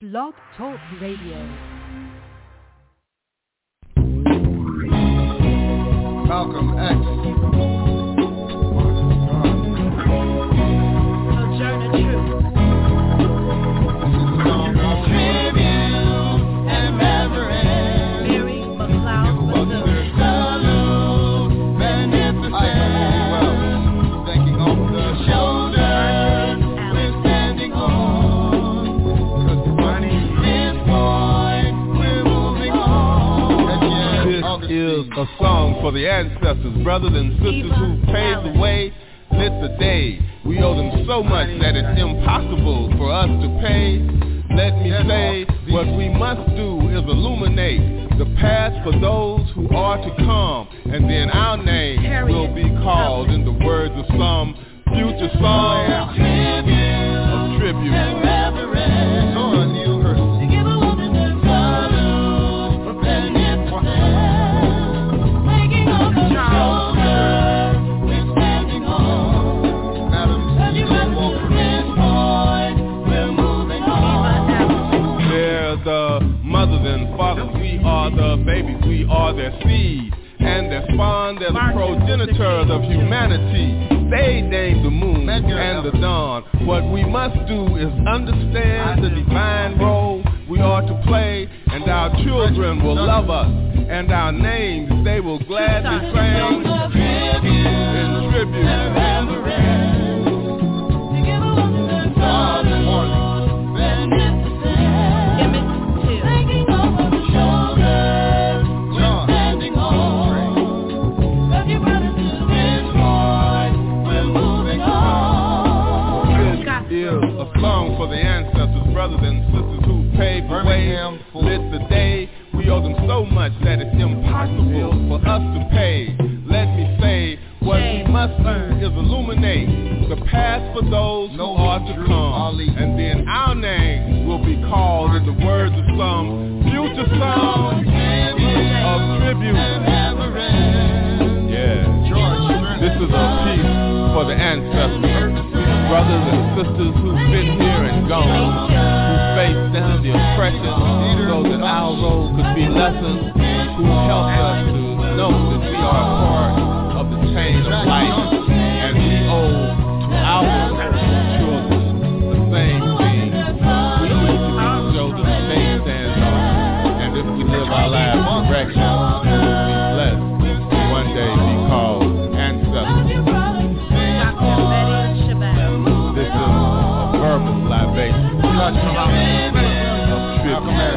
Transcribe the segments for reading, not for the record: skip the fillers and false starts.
Blog Talk Radio. Malcolm X. Sojourner Truth. Tribute and reverence. Mary McLeod Bethune. Salute, magnificent. Thanking on the shoulders we're standing on. 'Cause dividing this point, we're moving on. This is a song for the ancestors, brothers and sisters who paved the way, lit the day. We owe them so much that it's impossible for us to pay. Let me say, what we must do is illuminate the path for those who are to come, and then our name will be called in the words of some future song of tribute. Mothers and fathers, we are the babies, we are their seed, and their spawn, they're the progenitors of humanity. They named the moon and the dawn. What we must do is understand the divine role we are to play, and our children will love us, and our names they will gladly sing in tribute. A song for the ancestors, brothers and sisters who paved the way, lit the day. We owe them so much that it's impossible for us to pay. Let me say, what we must do is illuminate the path for those who are to come, and then our name will be called in the words of some future song of tribute. Yeah, this is a piece for the ancestors, brothers and sisters who've been here and gone, who faced down the oppression so that our role could be lessened, who helped us to know that we are a part of the chain of life, and we owe to our children the same thing. We need to be the shoulders that they stand on, and if we live our lives correctly, we will be blessed to one day be called ancestors. This is a verbal libation of tribute.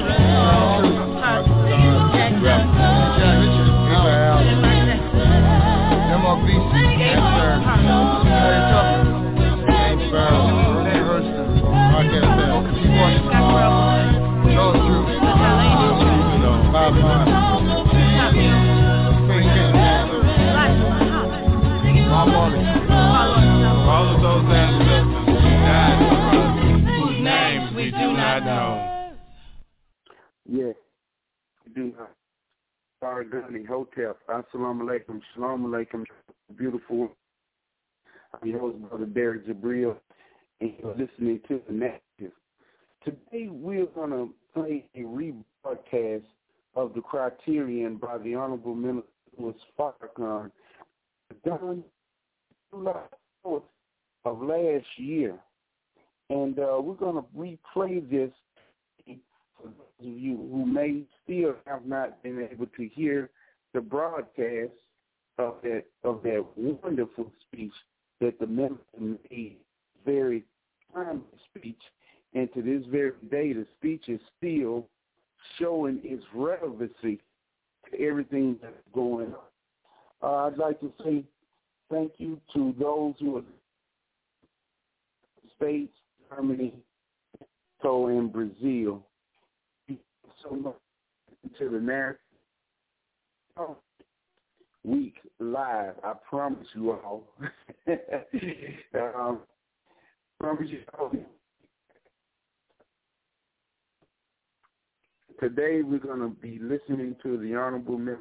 All of those ancestors who died for us, whose names we do not know. Yeah, we do not. Saragani Hotel. Assalamu alaikum. Shalom alaikum. Beautiful. I'm your host, Brother Derek Jabril, and you're listening to The Narrative. Today we're going to play a rebroadcast of The Criterion by the Honorable Minister Louis Farrakhan, done July 4th of last year. And we're going to replay this for those of you who may still have not been able to hear the broadcast of that wonderful speech that the minister made, very timely speech. And to this very day, the speech is still showing its relevancy to everything that's going on. I'd like to say thank you to those who are States, Germany, Mexico, and Brazil. Thank you so much to the Narrative Week live. I promise you all. Promise you all. Today we're going to be listening to the Honorable Minister.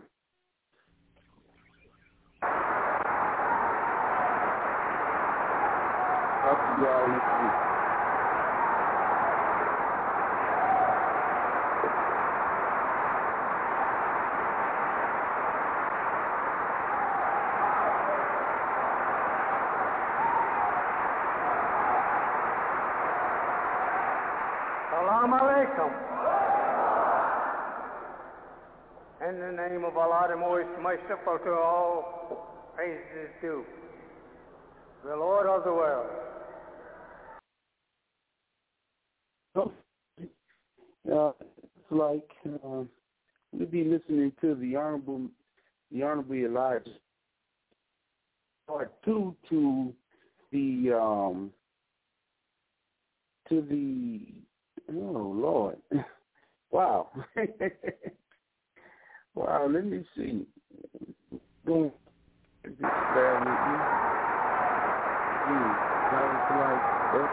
Salam alaikum. In the name of Allah, the most merciful to all, praise is due. The Lord of the world. It's like we'll be listening to the Honorable Elijah Part 2 to the oh Lord. Wow. Wow, let me see. Don't just bear with me. That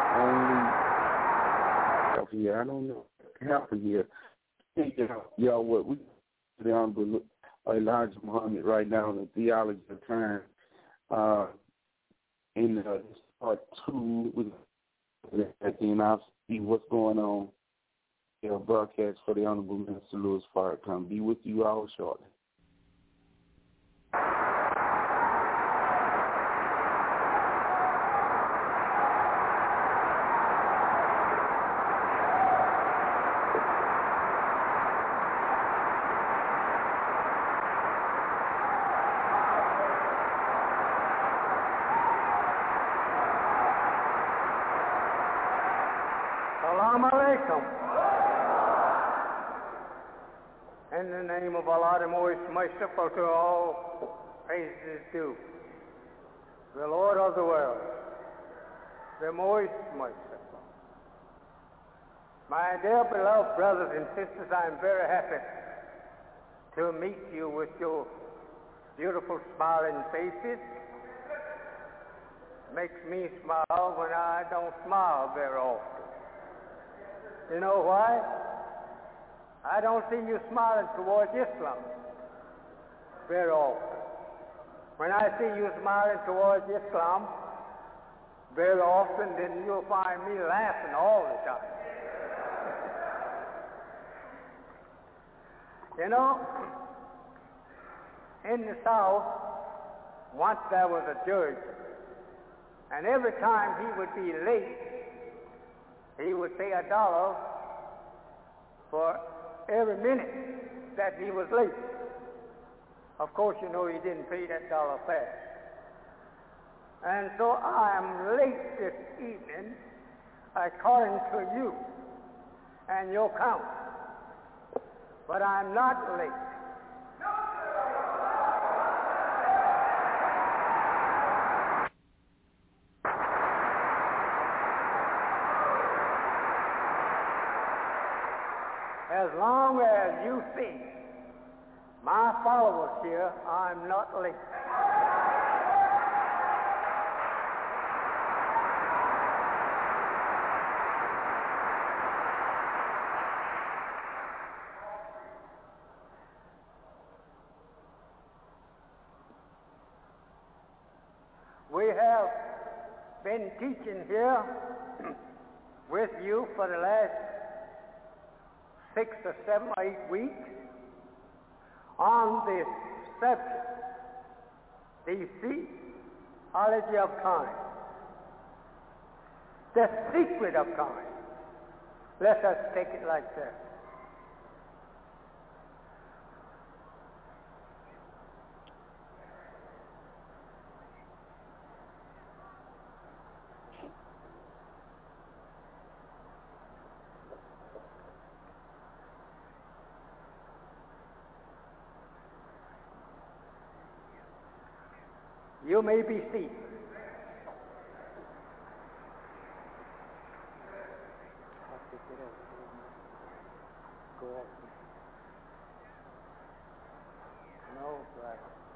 was like that's the only here. I don't know what happened here. Y'all, what we the Honorable Elijah Muhammad right now in the theology of time. In this part 2 with and I'll see what's going on. Broadcast for the Honorable Minister Louis Farrakhan. Be with you all shortly. Salam alaikum. In the name of Allah, the most merciful to all, praise is due. The Lord of the world, the most merciful. My dear beloved brothers and sisters, I am very happy to meet you with your beautiful smiling faces. Makes me smile when I don't smile very often. You know why? I don't see you smiling towards Islam very often. When I see you smiling towards Islam very often, then you'll find me laughing all the time. You know, in the South, once there was a judge, and every time he would be late, he would pay $1 for every minute that he was late. Of course, you know he didn't pay that $1 fast. And so I am late this evening according to you and your count. But I'm not late. As long as you see my followers here, I'm not late. We have been teaching here with you for the last 6 or 7 or 8 weeks on the subject, the theology of time, the secret of time. Let us take it like that. You may be seated. No, brother.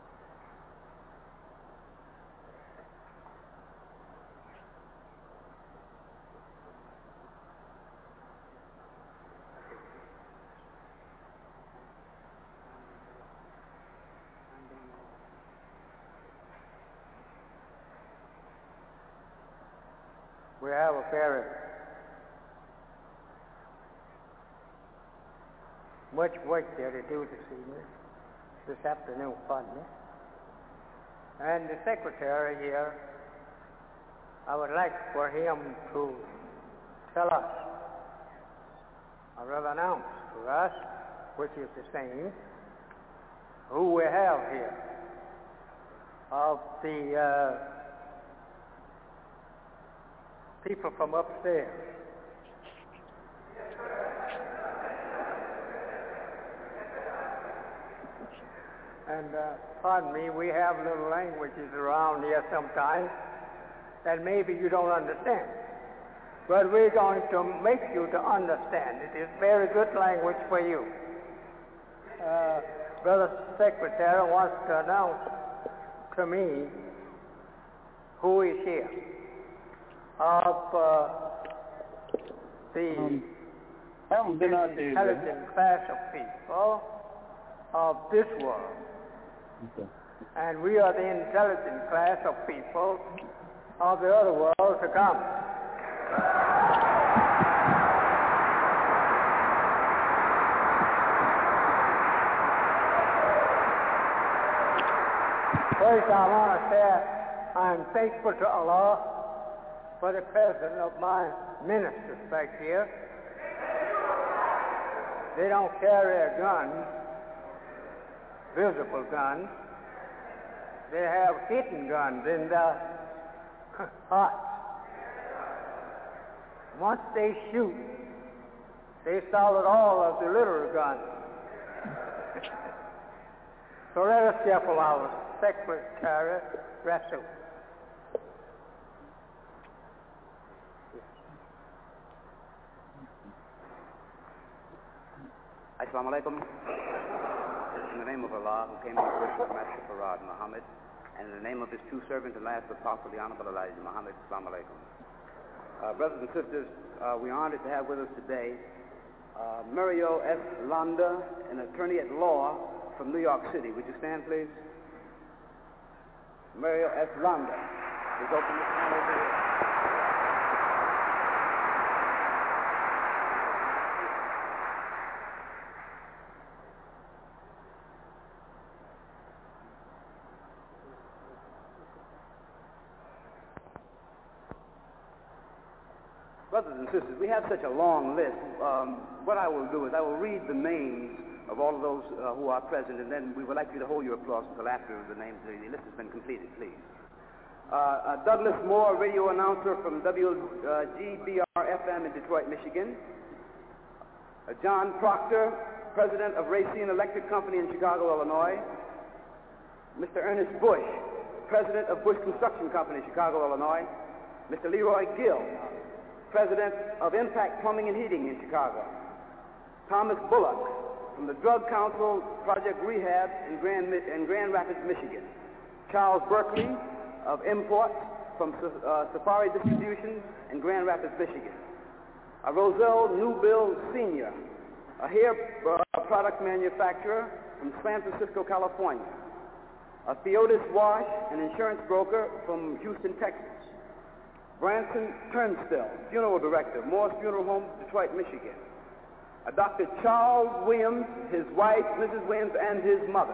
We have a very much work there to do this afternoon, pardon me. And the secretary here, I would like for him to tell us I will announce to us, which is the same, who we have here of the people from upstairs. And pardon me, we have little languages around here sometimes that maybe you don't understand. But we're going to make you to understand. It is very good language for you. Brother Secretary wants to announce to me who is here of the intelligent class of people of this world. Okay. And we are the intelligent class of people of the other world to come. First, I want to say I'm thankful to Allah for the presence of my ministers back here. They don't carry a gun, visible guns. They have hidden guns in their hearts. Once they shoot, they solid all of the little guns. So let us hear from our Secretary Rasul. Assalamu alaikum. In the name of Allah, who came to the worship of Master Farad Muhammad, and in the name of his true servant and last apostle, the Honorable Elijah Muhammad, Assalamu alaikum. Brothers and sisters, we are honored to have with us today Muriel S. Landa, an attorney at law from New York City. Would you stand, please? Muriel S. Landa. Please open this hand over here. Brothers and sisters, we have such a long list. What I will do is I will read the names of all of those who are present, and then we would like you to hold your applause until after the names, the list has been completed, please. Douglas Moore, radio announcer from WGBR-FM in Detroit, Michigan. John Proctor, president of Racine Electric Company in Chicago, Illinois. Mr. Ernest Bush, president of Bush Construction Company, Chicago, Illinois. Mr. Leroy Gill, president of Impact Plumbing and Heating in Chicago. Thomas Bullock, from the Drug Council Project Rehab in Grand Rapids, Michigan. Charles Berkeley of Imports from Safari Distribution in Grand Rapids, Michigan. Roselle Newbill Sr., a hair product manufacturer from San Francisco, California. Theodis Wash, an insurance broker from Houston, Texas. Branson Turnstill, funeral director, Morse Funeral Home, Detroit, Michigan. Dr. Charles Williams, his wife, Mrs. Williams, and his mother.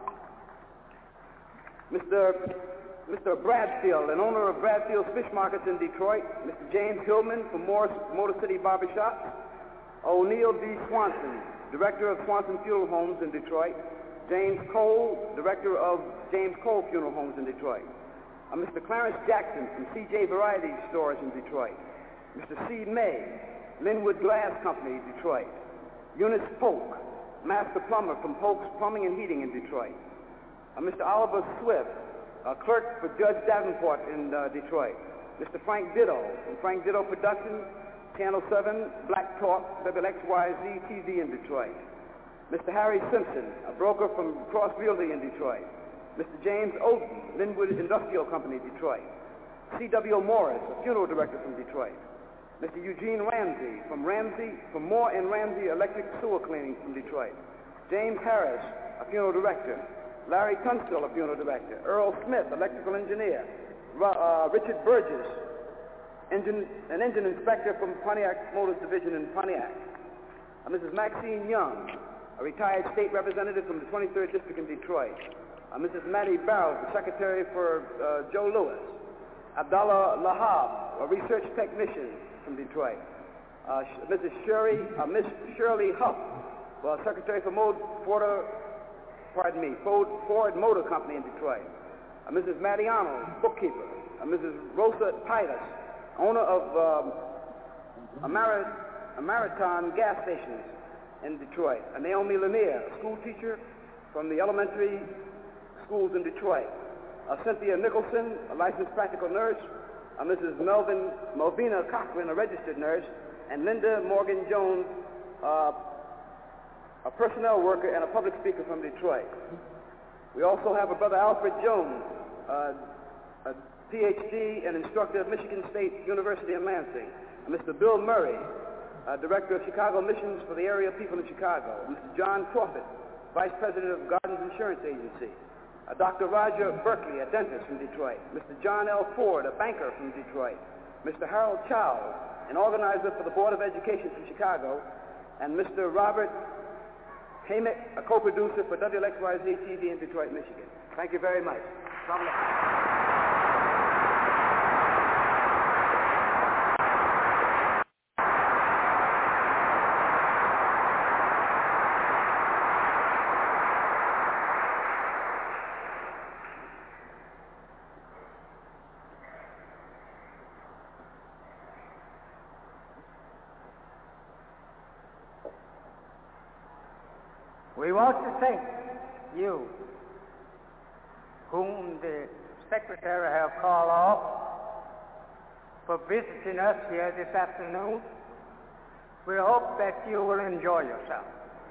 Mr. Bradfield, an owner of Bradfield's Fish Markets in Detroit. Mr. James Hillman from Morris Motor City Barbershops. O'Neill D. Swanson, director of Swanson Funeral Homes in Detroit. James Cole, director of James Cole Funeral Homes in Detroit. Mr. Clarence Jackson from CJ Variety Stores in Detroit. Mr. C. May, Linwood Glass Company, Detroit. Eunice Polk, master plumber from Polk's Plumbing and Heating in Detroit. Mr. Oliver Swift, clerk for Judge Davenport in Detroit. Mr. Frank Ditto from Frank Ditto Productions, Channel 7, Black Talk, WXYZ TV in Detroit. Mr. Harry Simpson, a broker from Cross Realty in Detroit. Mr. James Oden, Linwood Industrial Company, Detroit. C.W. Morris, a funeral director from Detroit. Mr. Eugene Ramsey from Moore and Ramsey Electric Sewer Cleaning from Detroit. James Harris, a funeral director. Larry Tunstall, a funeral director. Earl Smith, electrical engineer. Richard Burgess, an engine inspector from Pontiac Motors Division in Pontiac. Mrs. Maxine Young, a retired state representative from the 23rd District in Detroit. Mrs. Mattie Barrow, the secretary for Joe Lewis. Abdallah Lahab, a research technician from Detroit. Miss Shirley Huff, Secretary for Ford Motor Company in Detroit. Mrs. Mattie Arnold, bookkeeper. Mrs. Rosa Titus, owner of Marathon gas stations in Detroit. Naomi Lanier, a school teacher from the elementary schools in Detroit. Cynthia Nicholson, a licensed practical nurse. Mrs. Melvina Cochran, a registered nurse. And Linda Morgan Jones, a personnel worker and a public speaker from Detroit. We also have a brother Alfred Jones, a PhD and instructor at Michigan State University in Lansing. Mr. Bill Murray, Director of Chicago Missions for the Area People in Chicago. Mr. John Crawford, Vice President of Gardens Insurance Agency. Dr. Roger Berkeley, a dentist from Detroit. Mr. John L. Ford, a banker from Detroit. Mr. Harold Chow, an organizer for the Board of Education from Chicago. And Mr. Robert Hamick, a co-producer for WXYZ TV in Detroit, Michigan. Thank you very much. We want to thank you, whom the Secretary have called off, for visiting us here this afternoon. We hope that you will enjoy yourself,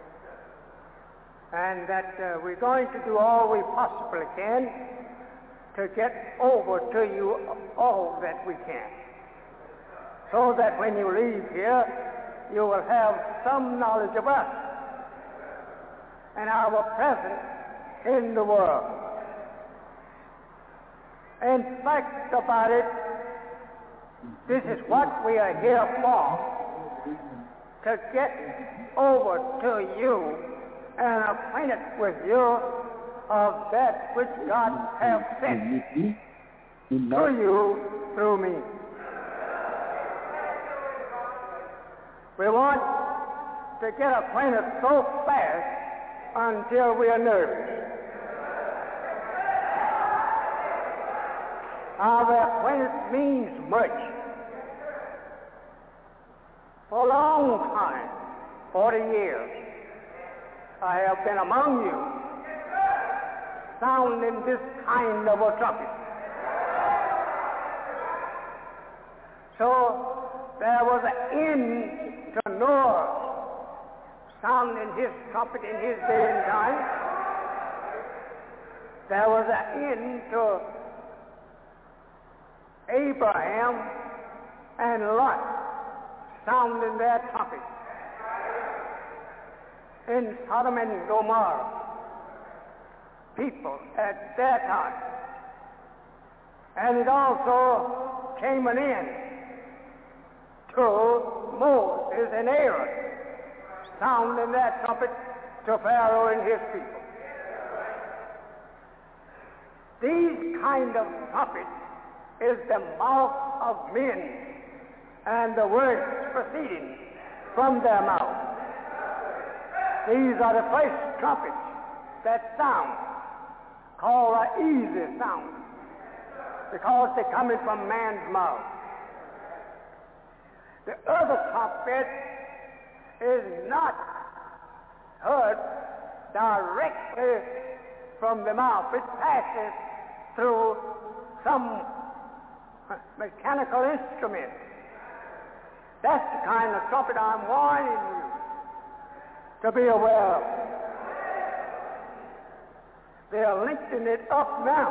and that we're going to do all we possibly can to get over to you all that we can, so that when you leave here, you will have some knowledge of us and our presence in the world. In fact about it, this is what we are here for, to get over to you and acquainted with you of that which God has sent to you through me. We want to get acquainted so fast until we are nervous. Our acquaintance means much. For a long time, 40 years, I have been among you, sounding this kind of a trumpet. So there was an end to Noah sounding his trumpet in his day and time. There was an end to Abraham and Lot sounding their trumpet in Sodom and Gomorrah. People at their time. And it also came an end to Moses and Aaron sounding their trumpet to Pharaoh and his people. These kind of trumpets is the mouth of men and the words proceeding from their mouth. These are the first trumpets that sound, called an easy sound, because they're coming from man's mouth. The other trumpet is not heard directly from the mouth. It passes through some mechanical instrument. That's the kind of trumpet I'm warning you to be aware of. They are lifting it up now.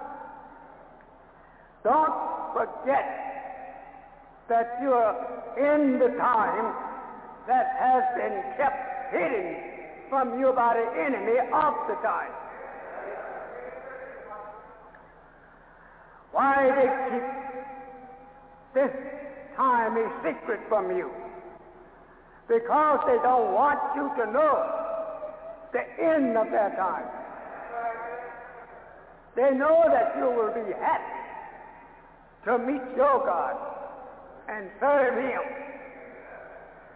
Don't forget that you are in the time that has been kept hidden from you by the enemy of the time. Why they keep this time a secret from you? Because they don't want you to know the end of their time. They know that you will be happy to meet your God and serve Him.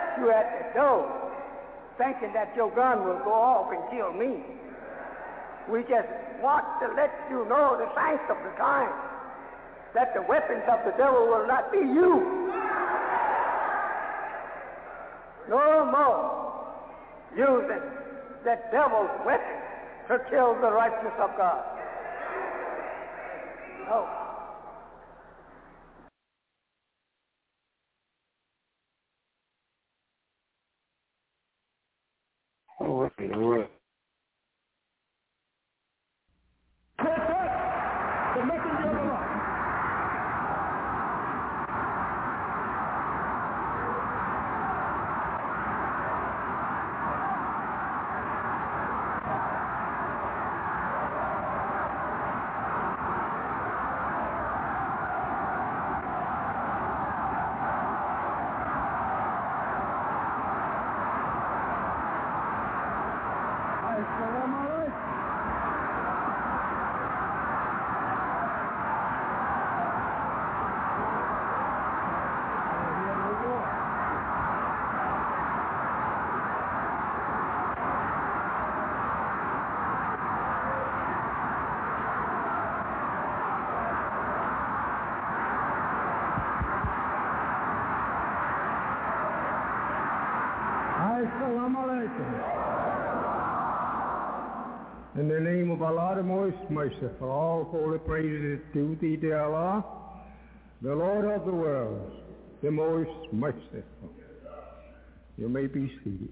left you at the door thinking that your gun will go off and kill me. We just want to let you know, the saints of the time, that the weapons of the devil will not be used. No more using the devil's weapons to kill the righteous of God. No. All right. The messenger of the Lord. In the name of Allah, the most merciful, all holy praises to thee, dear Allah, the Lord of the worlds, the most merciful. You may be seated.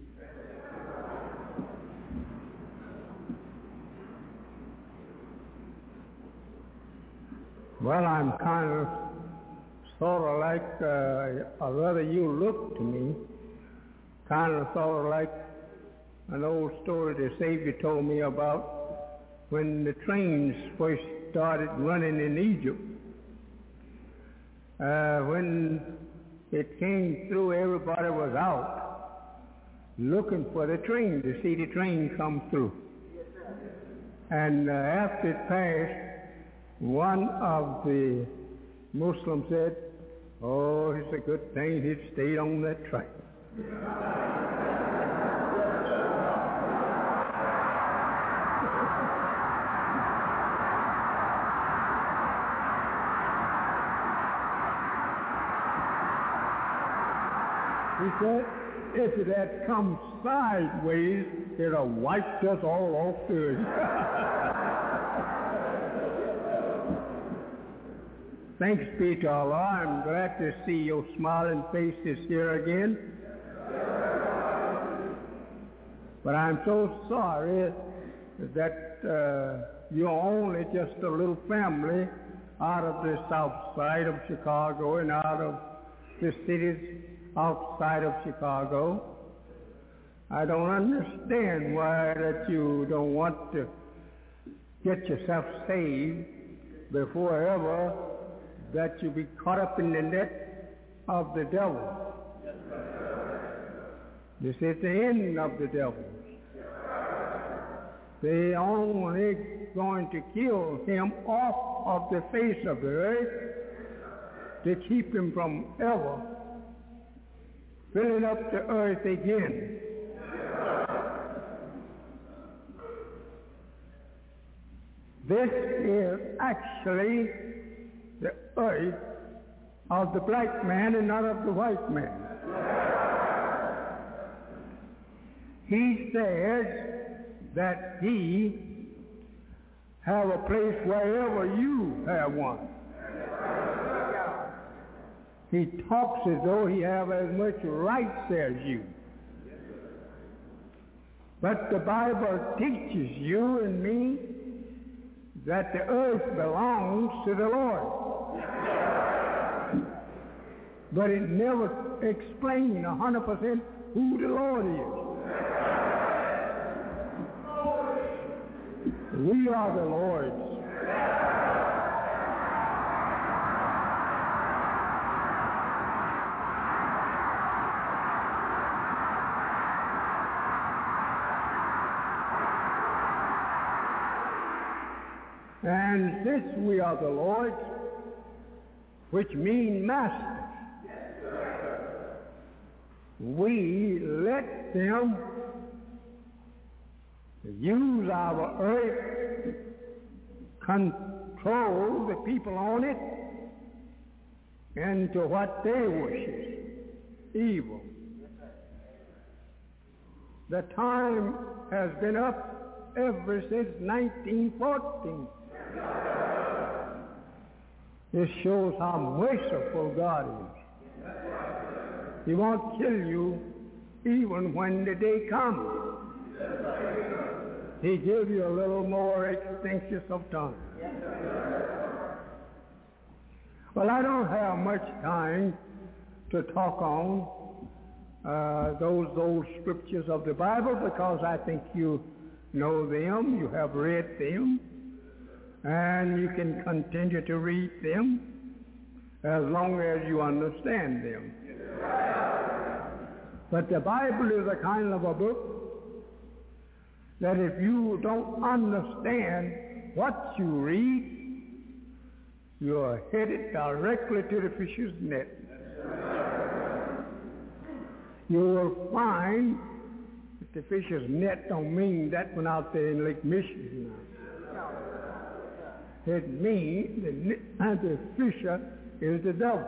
Well, I'm kind of sort of like, or rather you look to me, kind of sort of like an old story the Savior told me about when the trains first started running in Egypt. When it came through, everybody was out looking for the train, to see the train come through. And after it passed, one of the Muslims said, "Oh, it's a good thing he stayed on that train." He said, if it had come sideways, it'd have wiped us all off the earth. Thanks be to Allah. I'm glad to see your smiling faces here again. But I'm so sorry that you're only just a little family out of the south side of Chicago and out of the cities outside of Chicago. I don't understand why that you don't want to get yourself saved before ever that you be caught up in the net of the devil. This is the end of the devil. They only going to kill him off of the face of the earth to keep him from ever filling up the earth again. This is actually the earth of the black man and not of the white man. He says that he have a place wherever you have one. He talks as though he have as much rights as you. But the Bible teaches you and me that the earth belongs to the Lord. But it never explains 100% who the Lord is. We are the Lord's. And this we are the Lord's, which mean master. we let them use our earth, control the people on it into what they worship, evil. The time has been up ever since 1914. This shows how merciful God is. He won't kill you even when the day comes. He gives you a little more extension of time. Well, I don't have much time to talk on those old scriptures of the Bible because I think you know them, you have read them, and you can continue to read them as long as you understand them. But the Bible is a kind of a book that if you don't understand what you read, you are headed directly to the fish's net. You will find that the fish's net don't mean that one out there in Lake Michigan. It means the fisher is the devil.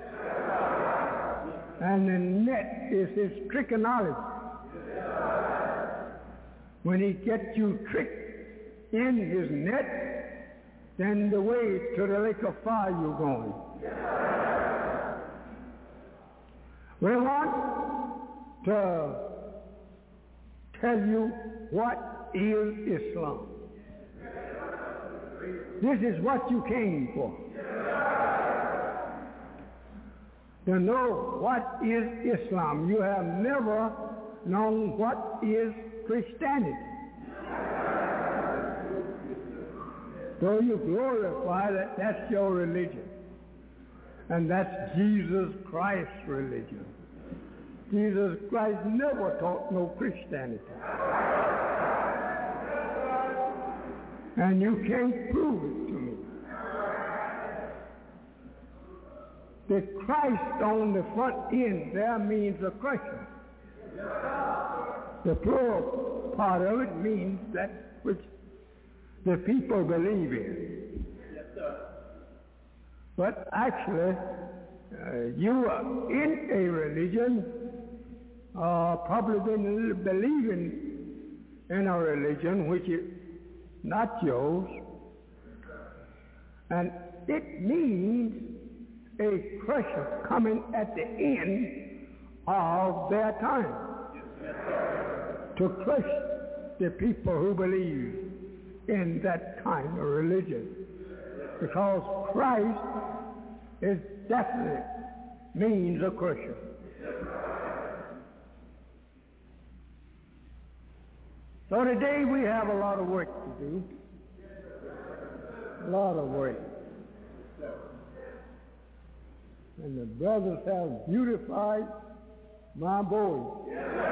And the net is his trichology. When he gets you tricked in his net, then the way to the lake of fire you're going. We want to tell you what is Islam. This is what you came for. To know what is Islam. You have never known what is Christianity. So you glorify that that's your religion. And that's Jesus Christ's religion. Jesus Christ never taught no Christianity. And you can't prove it to me. The Christ on the front end there means a crusher. The plural part of it means that which the people believe in. But actually, you are in a religion, probably been believing in a religion which is not yours, and it means a crusher coming at the end of their time to crush the people who believe in that kind of religion, because Christ is definitely means a crusher. So today we have a lot of work to do. A lot of work. And the brothers have beautified my voice.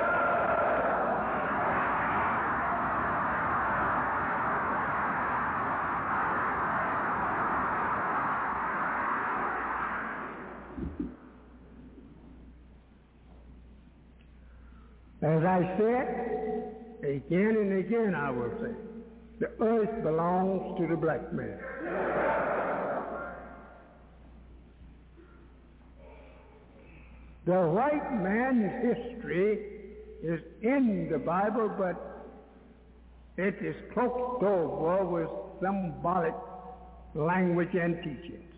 As I said, again and again I will say, the earth belongs to the black man. The white man's history is in the Bible, but it is cloaked over with symbolic language and teachings.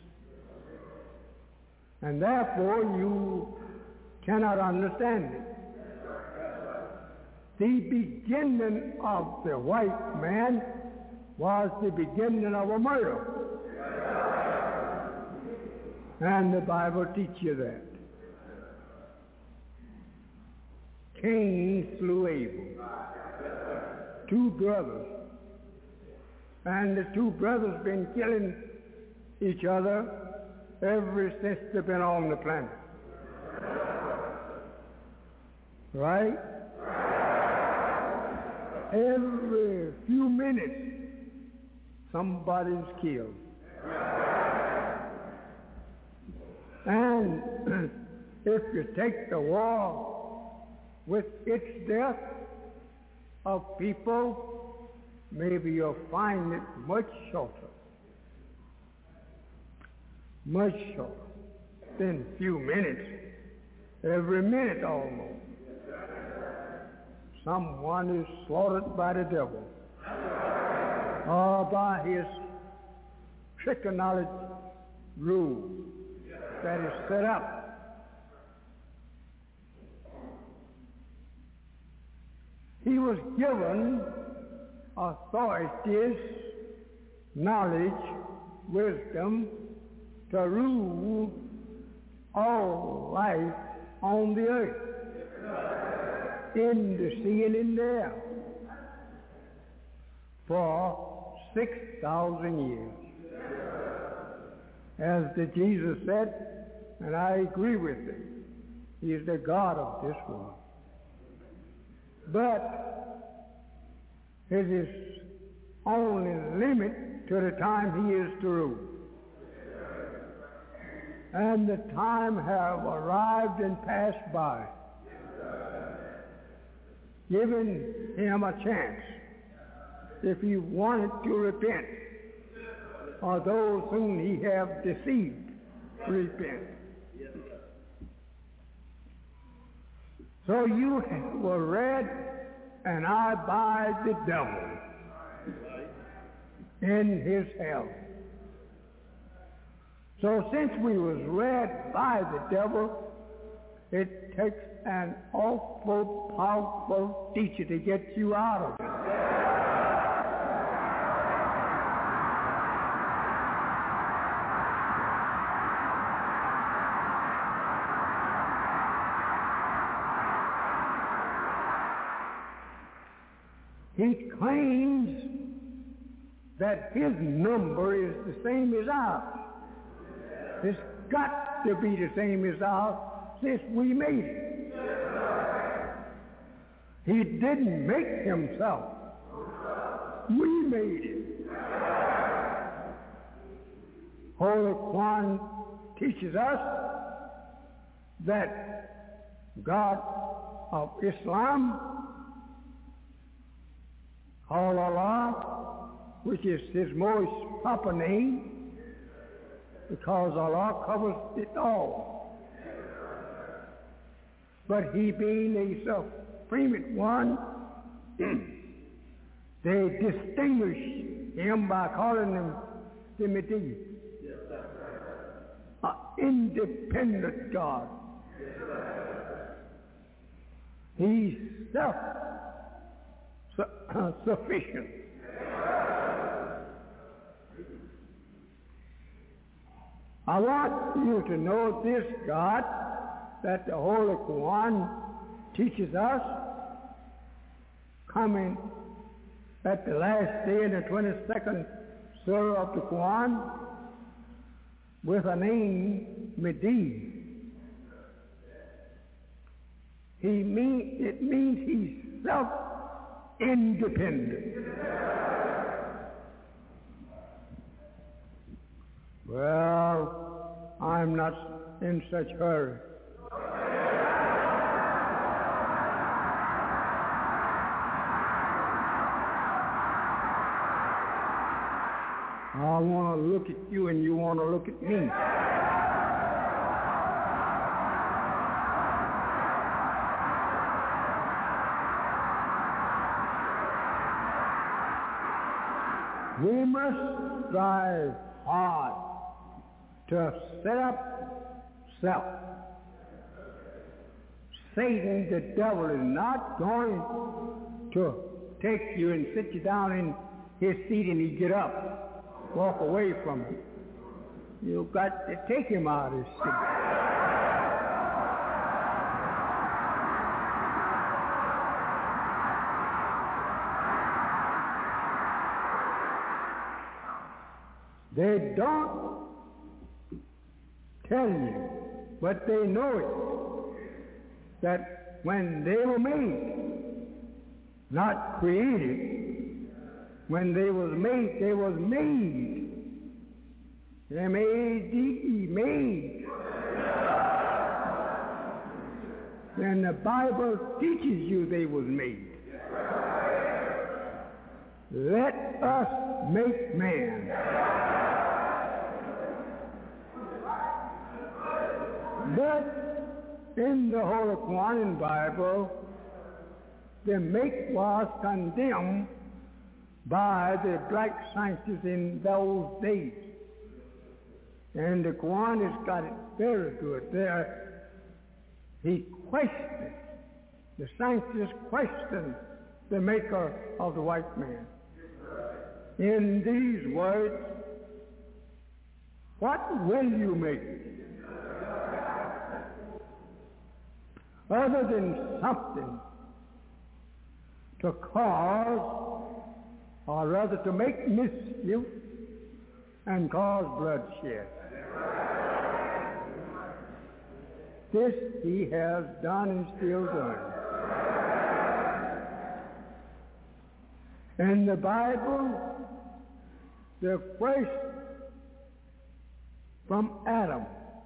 And therefore you cannot understand it. The beginning of the white man was the beginning of a murder. And the Bible teaches you that. Cain slew Abel, two brothers. And the two brothers been killing each other ever since they've been on the planet. Right? Every few minutes, somebody's killed. And if you take the war with its death of people, maybe you'll find it much shorter than a few minutes, every minute almost. Someone is slaughtered by the devil, or by his trichinoid rule that is set up. He was given authorities, knowledge, wisdom to rule all life on the earth, in the sea and in the air, for 6,000 years. As the Jesus said, and I agree with him, he is the God of this world. But it is only limit to the time he is to rule. And the time have arrived and passed by, giving him a chance, if he wanted to repent, or those whom he have deceived, repent. So you were read, and I by the devil in his hell. So since we was read by the devil, it takes an awful powerful teacher to get you out of it. He claims that his number is the same as ours. It's got to be the same as ours since we made it. He didn't make himself. We made it. Holy Quran teaches us that God of Islam, called Allah, which is his most proper name, because Allah covers it all. But he being the supreme one, they distinguish him by calling him the Mahdi, an independent God. He's self-sufficient. I want you to know this, God, that the Holy Quran teaches us, coming at the last day in the 22nd surah of the Quran, with a name, Mahdi. It means he's self-independent. Well, I'm not in such hurry. I want to look at you and you want to look at me. We must strive hard to set up self. Satan, the devil, is not going to take you and sit you down in his seat and he get up, walk away from you. You've got to take him out of his seat. They don't tell you, but they know it, that when they were made, not created, when they was made, M-A-D-E, made. then the Bible teaches you they was made. Let us make man. But in the Holy Quran Bible, the make was condemned by the black scientists in those days. And the Quran has got it very good there. He questioned, the scientists questioned the maker of the white man. In these words, what will you make? Other than something to cause, or rather to make mischief and cause bloodshed. This he has done and still doing. In the Bible, the first from Adam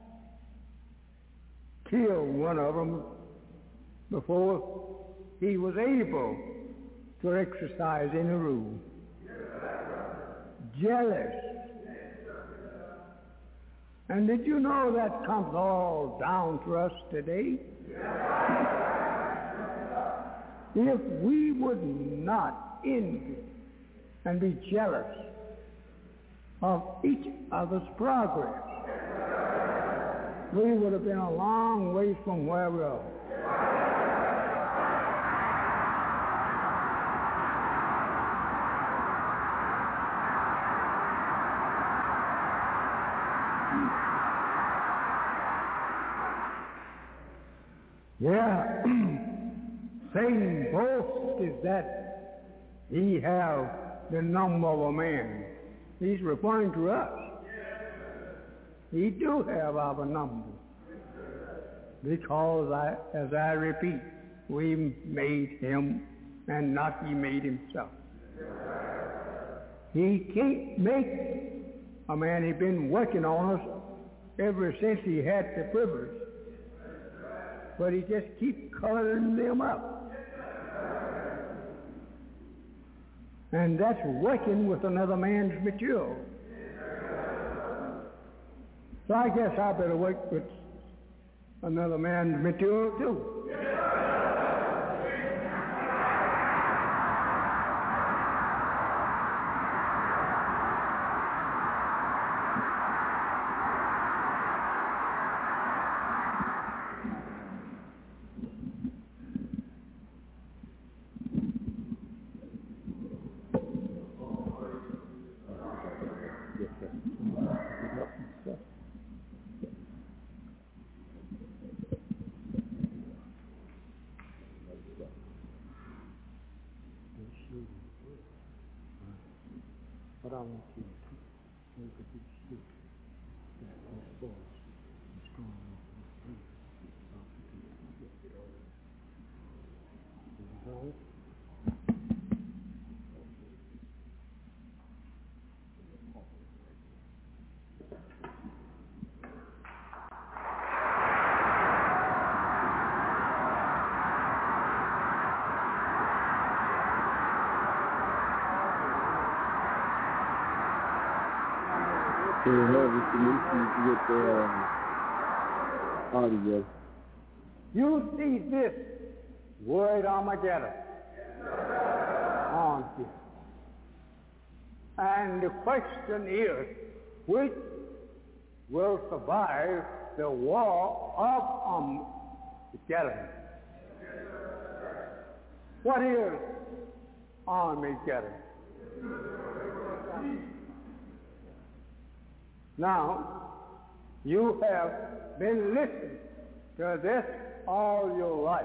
killed one of them before he was able to exercise any rule. Jealous. And did you know that comes all down to us today? If we would not envy and be jealous of each other's progress, we would have been a long way from where we are. Yeah, Satan boasts is that he have the number of a man. He's referring to us. He do have our number. Because, as I repeat, we made him and not he made himself. He can't make a man. He's been working on us ever since he had the privilege. But he just keeps coloring them up. And that's working with another man's material. So I guess I better work with another man's material too. But I want you to make a big shift. This force is strong enough to do. With audio. You see this word Armageddon on here. And the question is, which will survive the war of Armageddon? What is Armageddon? Now, you have been listening to this all your life,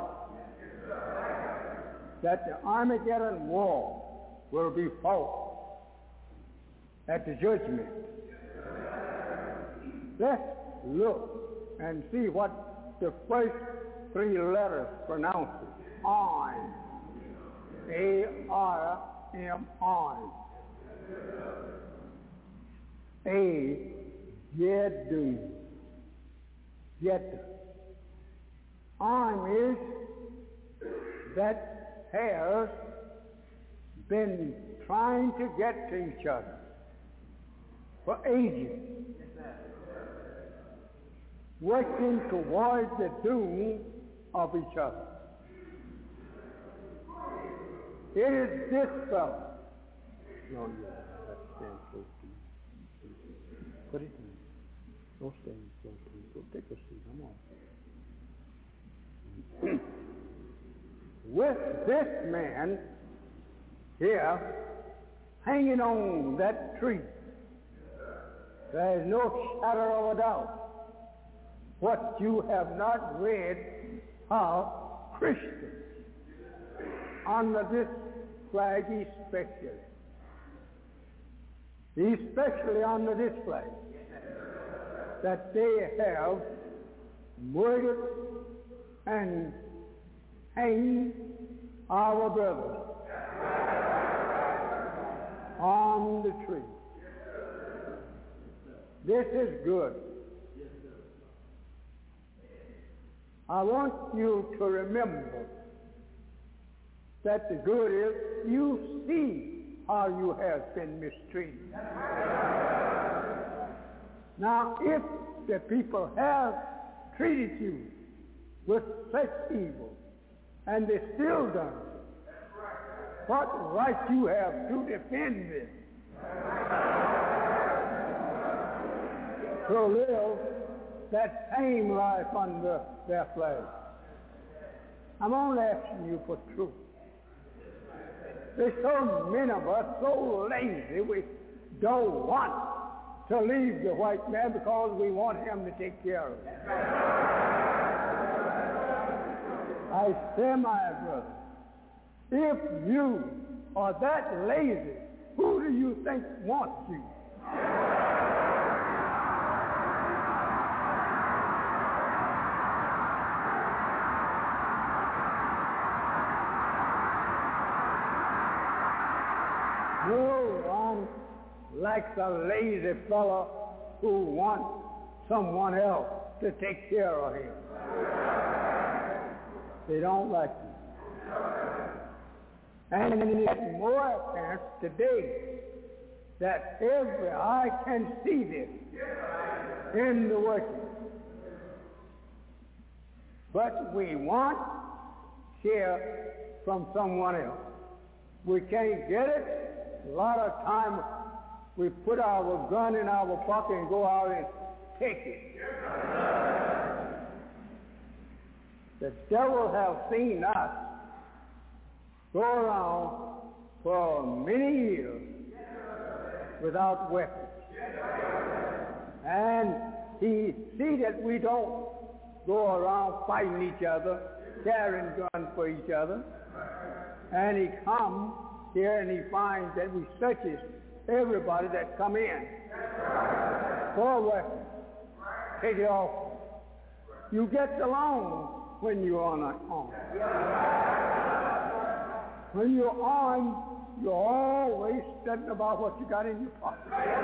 that the Armageddon war will be fought at the judgment. Let's look and see what the first three letters pronounce it. On. A-R-M, on. Yedun. Yet. armies that have been trying to get to each other for ages, working toward the doom of each other. It is this fellow. No, that's stand close to you. Put it in. Don't stand close to you. Go take a seat. Come on. With this man here hanging on that tree, there is no shadow of a doubt what you have not read how Christians under this flag especially under this flag, that they have murdered and hanged our brothers on the tree. This is good. I want you to remember that the good is you see how you have been mistreated. Now, if the people have treated you with such evil, and they still done it, what right you have to defend them? To live that same life under their flag. I'm only asking you for truth. There's so many of us so lazy we don't want to leave the white man because we want him to take care of it. I say, my brother, if you are that lazy, who do you think wants you? No one likes a lazy fellow who wants someone else to take care of him. They don't like him. And it's more apparent today that every eye can see this in the working. But we want care from someone else. We can't get it. A lot of time we put our gun in our pocket and go out and take it. The devil has seen us go around for many years without weapons. And he sees that we don't go around fighting each other, carrying guns for each other. And he comes here and he finds that we searches everybody that come in for weapons. Take it off. You get along when you're on armed. When you're armed, you're always studying about what you got in your pocket.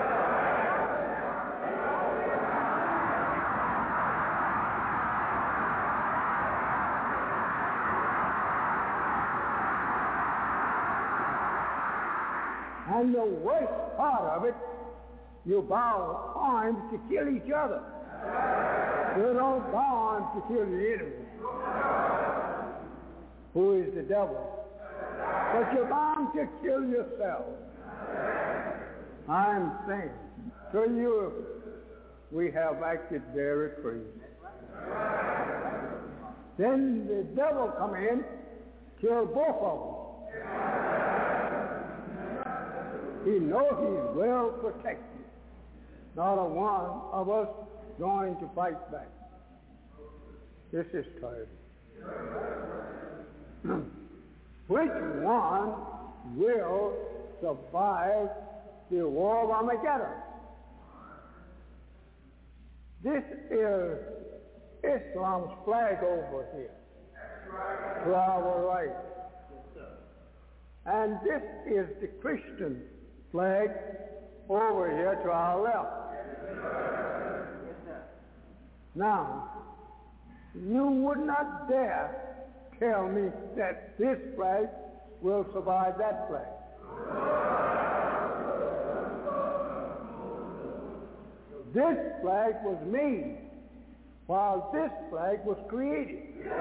And the worst part of it, you bow arms to kill each other. You don't bow arms to kill the enemy, who is the devil. But you're bound to kill yourself. I'm saying to you, we have acted very free. Then the devil come in, kill both of them. He knows he's well protected. Not a one of us going to fight back. This is terrible. Which one will survive the war of Armageddon? This is Islam's flag over here to our right. And this is the Christian flag over here to our left. Now, You would not dare tell me that this flag will survive that flag. This flag was made while this flag was created.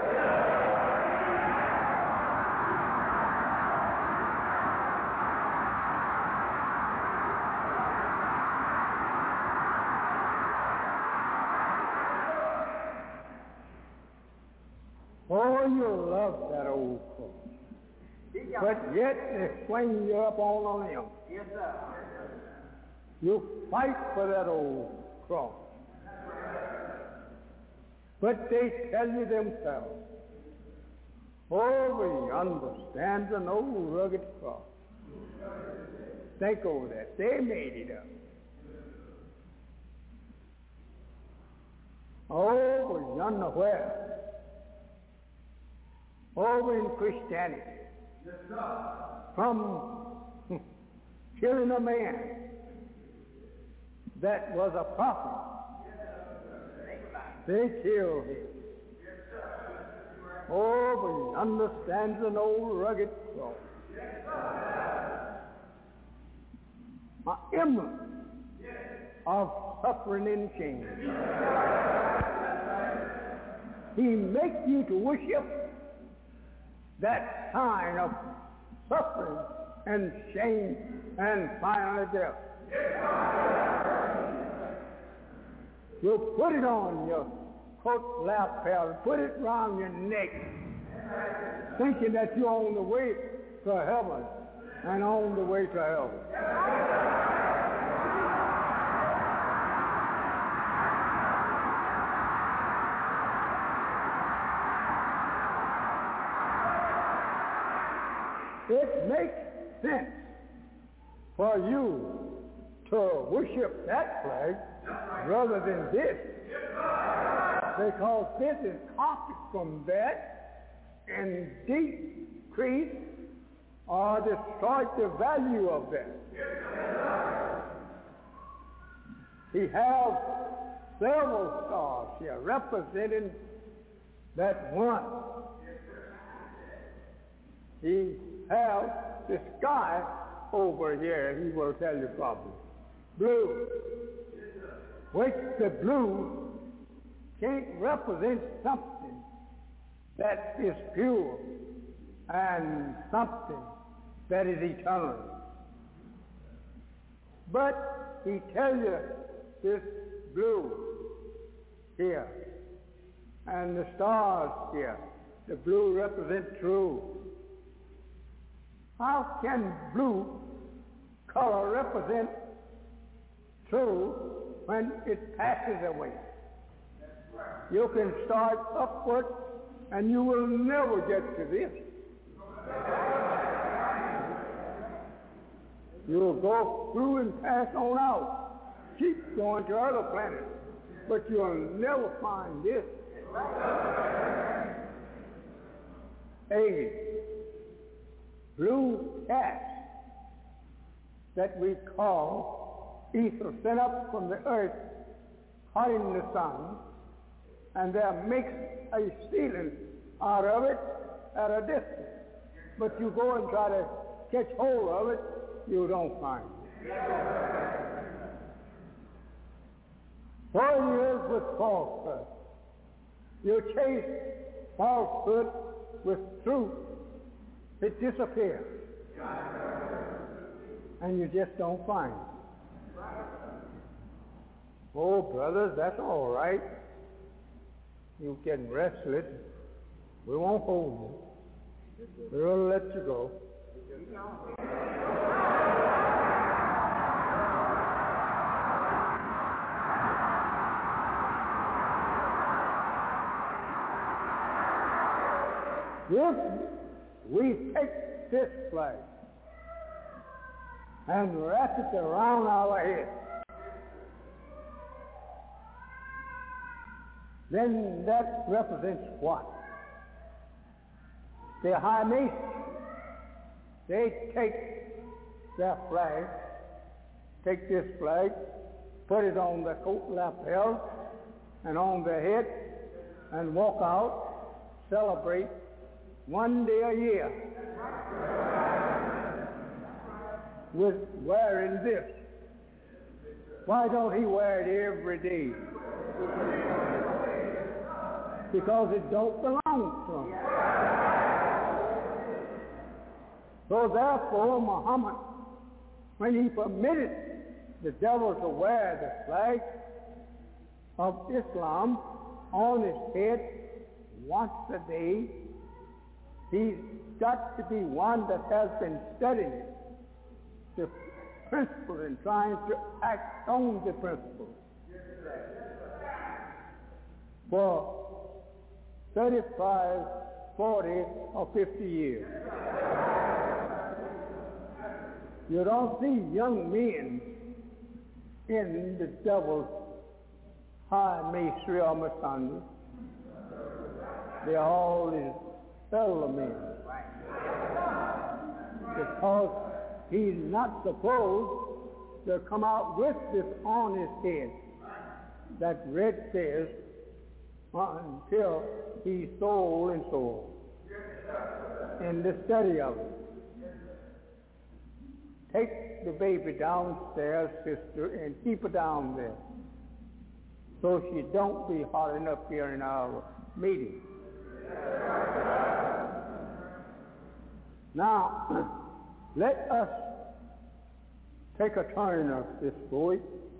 Oh, you love that old cross. But yet they swing you up on a limb. Yes, sir. You fight for that old cross. But they tell you themselves, oh, we understand an old rugged cross. Think over that. They made it up. Oh, we unaware. Over in Christianity, from killing a man that was a prophet, they killed him. Oh, but he understands an old rugged cross, an emblem of suffering and shame. He makes you to worship that sign of suffering and shame and finally death. You put it on your coat lapel, put it around your neck, thinking that you're on the way to heaven and on the way to hell. It makes sense for you to worship that flag rather than this, because this is copied from that and decrease or destroy the value of that. He has several stars here representing that one. He has the sky over here, he will tell you probably. Blue. Which the blue can't represent something that is pure and something that is eternal. But he tells you this blue here and the stars here. The blue represents true. How can blue color represent true when it passes away? You can start upward and you will never get to this. You'll go through and pass on out. Keep going to other planets, but you'll never find this. A blue gas that we call ether sent up from the earth, hot in the sun, and there makes a ceiling out of it at a distance. But you go and try to catch hold of it, you don't find it. So it is with falsehood. You chase falsehood with truth, it disappears. And you just don't find it. Oh, brothers, that's all right. You getting restless. We won't hold you. We'll let you go. If we take this flag and wrap it around our head, then that represents what? The High Nation. They take their flag, take this flag, put it on their coat lapel and on their head, and walk out, celebrate one day a year with wearing this. Why don't he wear it every day? Because it don't belong to him. So therefore, Muhammad, when he permitted the devil to wear the flag of Islam on his head once a day, he's got to be one that has been studying it, the principle, and trying to act on the principle for 35, 40, or 50 years. You don't see young men in the devil's high masonry or masonry. They're all his fellow men. Because he's not supposed to come out with this on his head that red says until he's sold and sold in the study of it. Take the baby downstairs, sister, and keep her down there so she don't be hollering up here in our meeting. Now, let us take a turn of this boy.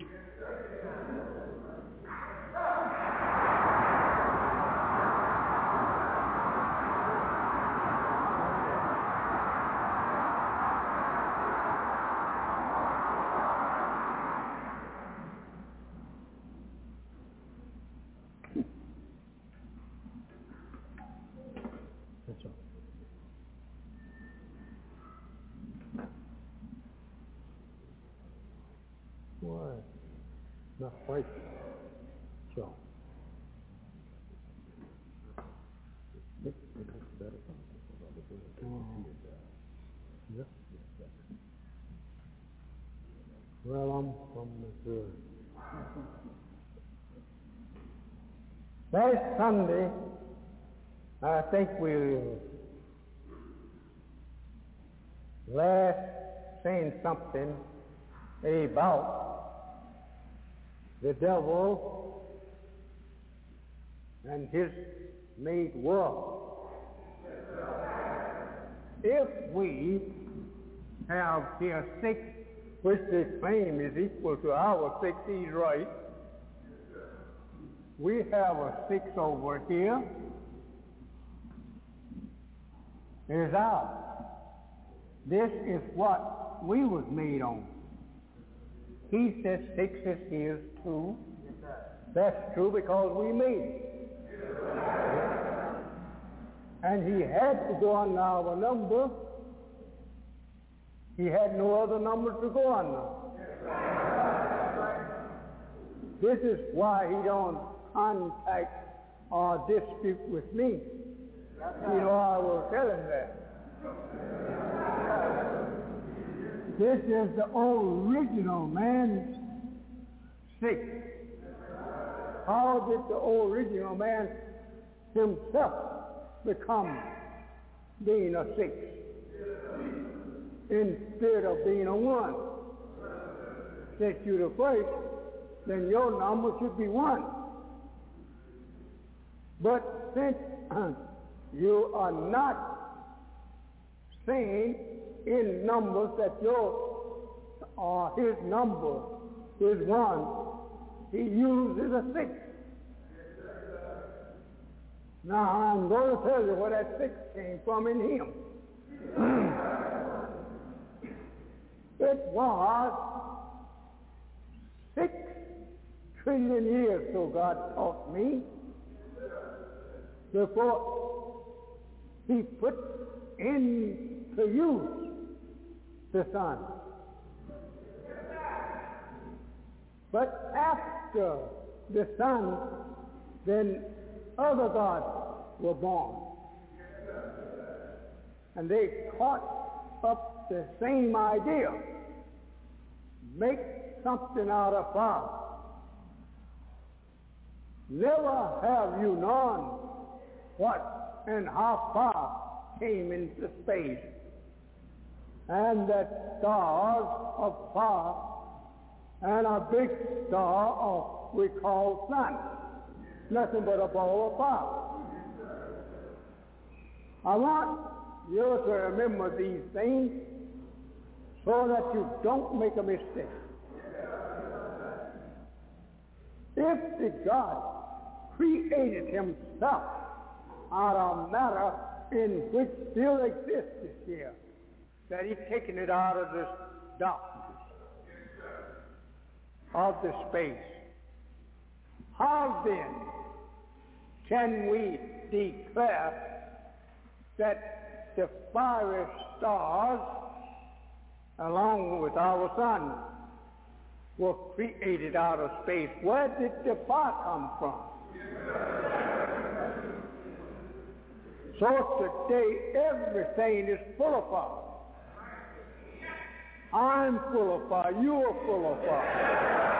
Not quite so. Yeah. Well, I'm from Missouri. Last Sunday, I think we last saying something about the devil and his made world. If we have here 6, which they claim is equal to our 6, he's right. We have a 6 over here. Is ours. This is what we was made on. He says 6 is his too. That's true because we made it. And he had to go on our number. He had no other number to go on. This is why he don't contact or dispute with me. You know, I will tell him that. This is the original man's 6. How did the original man himself become being a 6 instead of being a 1? Since you're the first, then your number should be 1. But since you are not saying in numbers that his number is 1, he uses a 6. Now I'm going to tell you where that 6 came from in him. It was 6 trillion years, so God taught me, before he put into use the sun. But after the sun, then other gods were born. And they caught up the same idea. Make something out of fire. never have you known what and how far came into space. And that stars of far and a big star of we call sun. Nothing but a ball of fire. I want you to remember these things so that you don't make a mistake. If the God created himself out of matter in which still exists here, that he's taken it out of this darkness of the space, how then can we declare that the fiery stars, along with our sun, were created out of space? Where did the fire come from? So today, everything is full of fire. I'm full of fire. You're full of fire.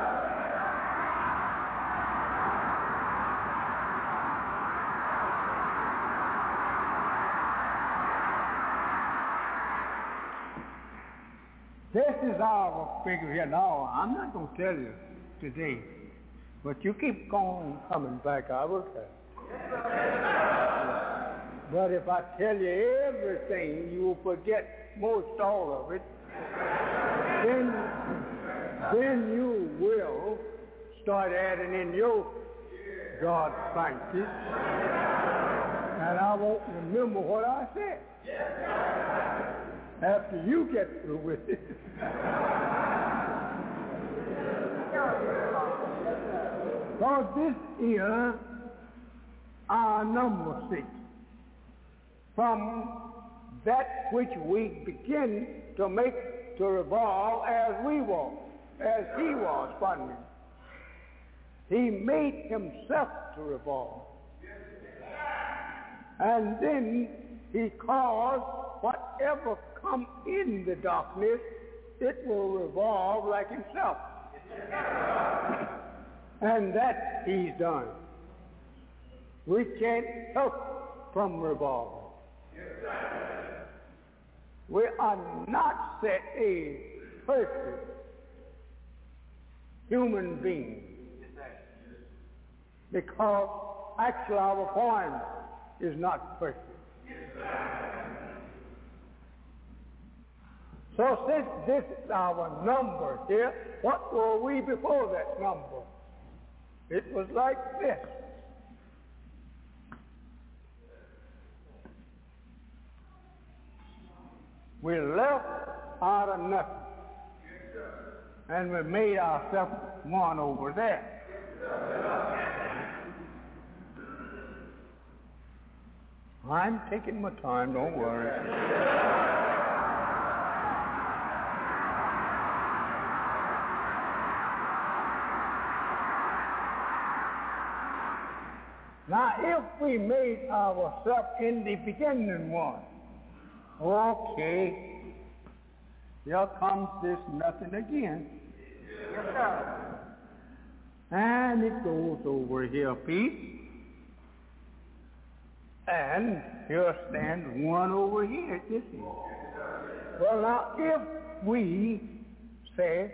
This is our figure here. Now, I'm not going to tell you today, but you keep on coming back, I will tell you. But if I tell you everything, you will forget most all of it. Then you will start adding in your God practice, and I won't remember what I said after you get through with it. Because this is our number 6. From that which we begin to make to revolve as he was, pardon me. He made himself to revolve. And then he caused whatever come in the darkness, it will revolve like himself. And that he's done. We can't help from revolving. We are not set a perfect human being, because actually our form is not perfect. So since this is our number here, what were we before that number? It was like this. We left out of nothing, and we made ourselves one over there. I'm taking my time, don't worry. Now, if we made ourselves in the beginning one, okay, here comes this nothing again. Yes, sir. And it goes over here a piece. And here stands one over here. This is. Well, now, if we say,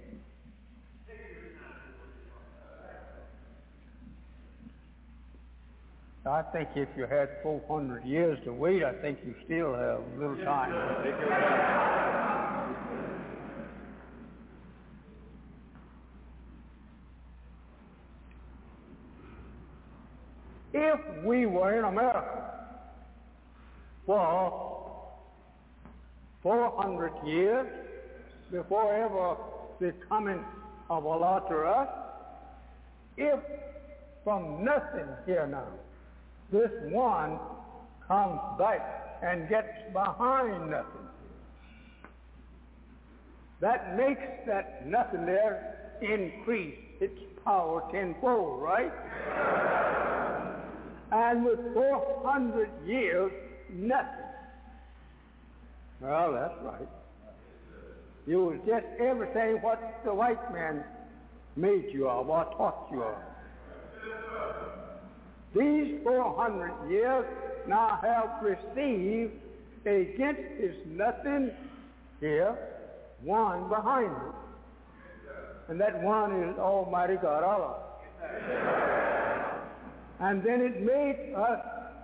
I think if you had 400 years to wait, I think you still have a little time. If we were in America for 400 years before ever the coming of Allah to us, if from nothing here now, this one comes back and gets behind nothing, that makes that nothing there increase its power tenfold, right? And with 400 years, nothing. Well, that's right. You will get everything what the white man made you of or taught you of. These 400 years now have received against this nothing here, one behind it. And that one is Almighty God Allah. And then it made us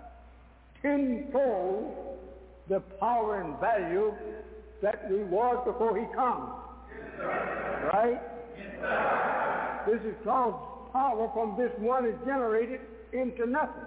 tenfold the power and value that we was before he come. Right? This is called power from this one is generated into nothing.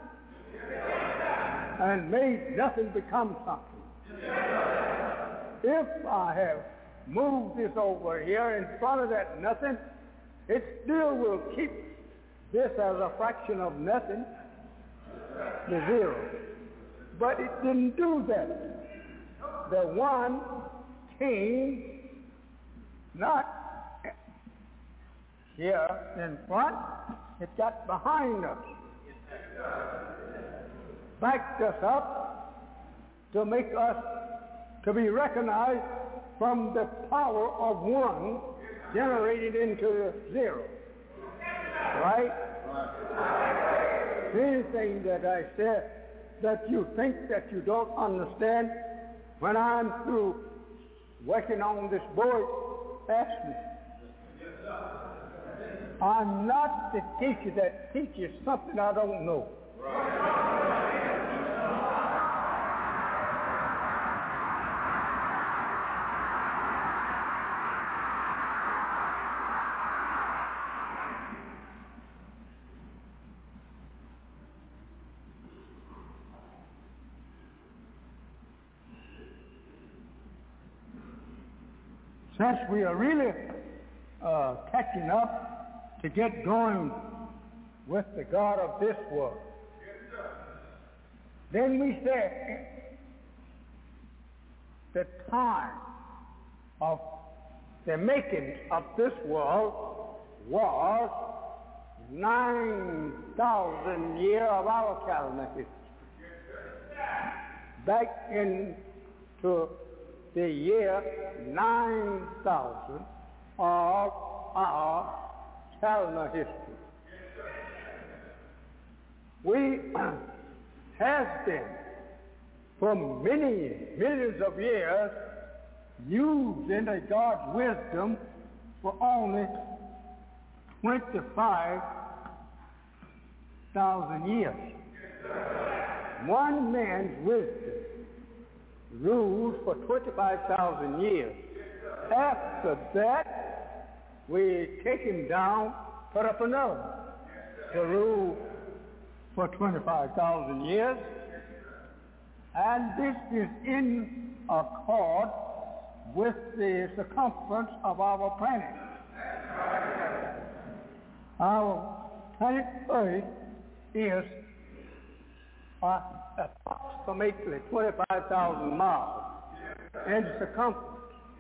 And made nothing become something. If I have moved this over here in front of that nothing, it still will keep this as a fraction of nothing, the zero. But it didn't do that. The one came not here in front, it got behind us. Backed us up to make us to be recognized from the power of one generated into zero. Right? Anything that I said that you think that you don't understand, when I'm through working on this board, ask me. I'm not the teacher that teaches something I don't know. Since we are really catching up to get going with the God of this world, then we said the time of the making of this world was 9,000 years of our calendar history. Back into the year 9,000 of our calendar history. We have been, for many millions of years, using God's wisdom for only 25,000 years. One man's wisdom ruled for 25,000 years. After that, we take him down, put up another to rule for 25,000 years. And this is in accord with the circumference of our planet. Our planet Earth is approximately 25,000 miles in circumference.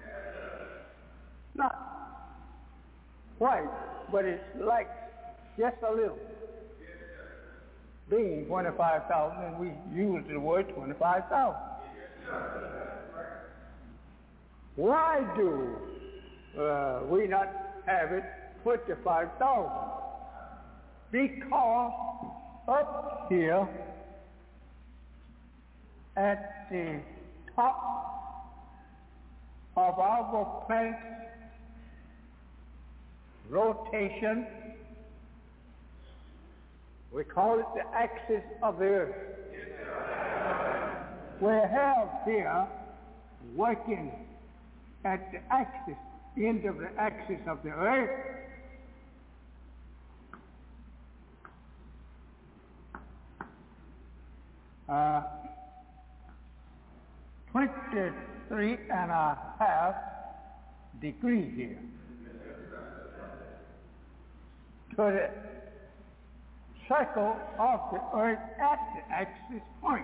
Not quite, but it's like just a little. Being 25,000, and we use the word 25,000. Why do we not have it 25,000? Because up here at the top of our planet's rotation, we call it the axis of the earth. We have here working at the axis, end of the axis of the earth, uh, 23.5 degrees here. To the circle of the earth at the axis point,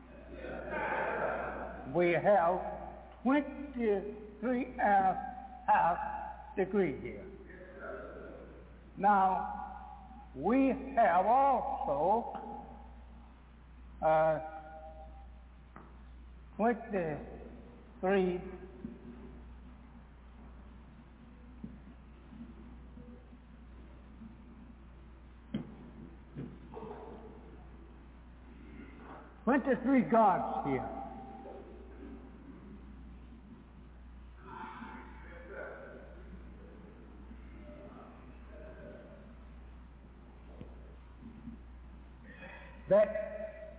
we have 23.5 degrees here. Now, we have also 23 23.5 23 gods here. That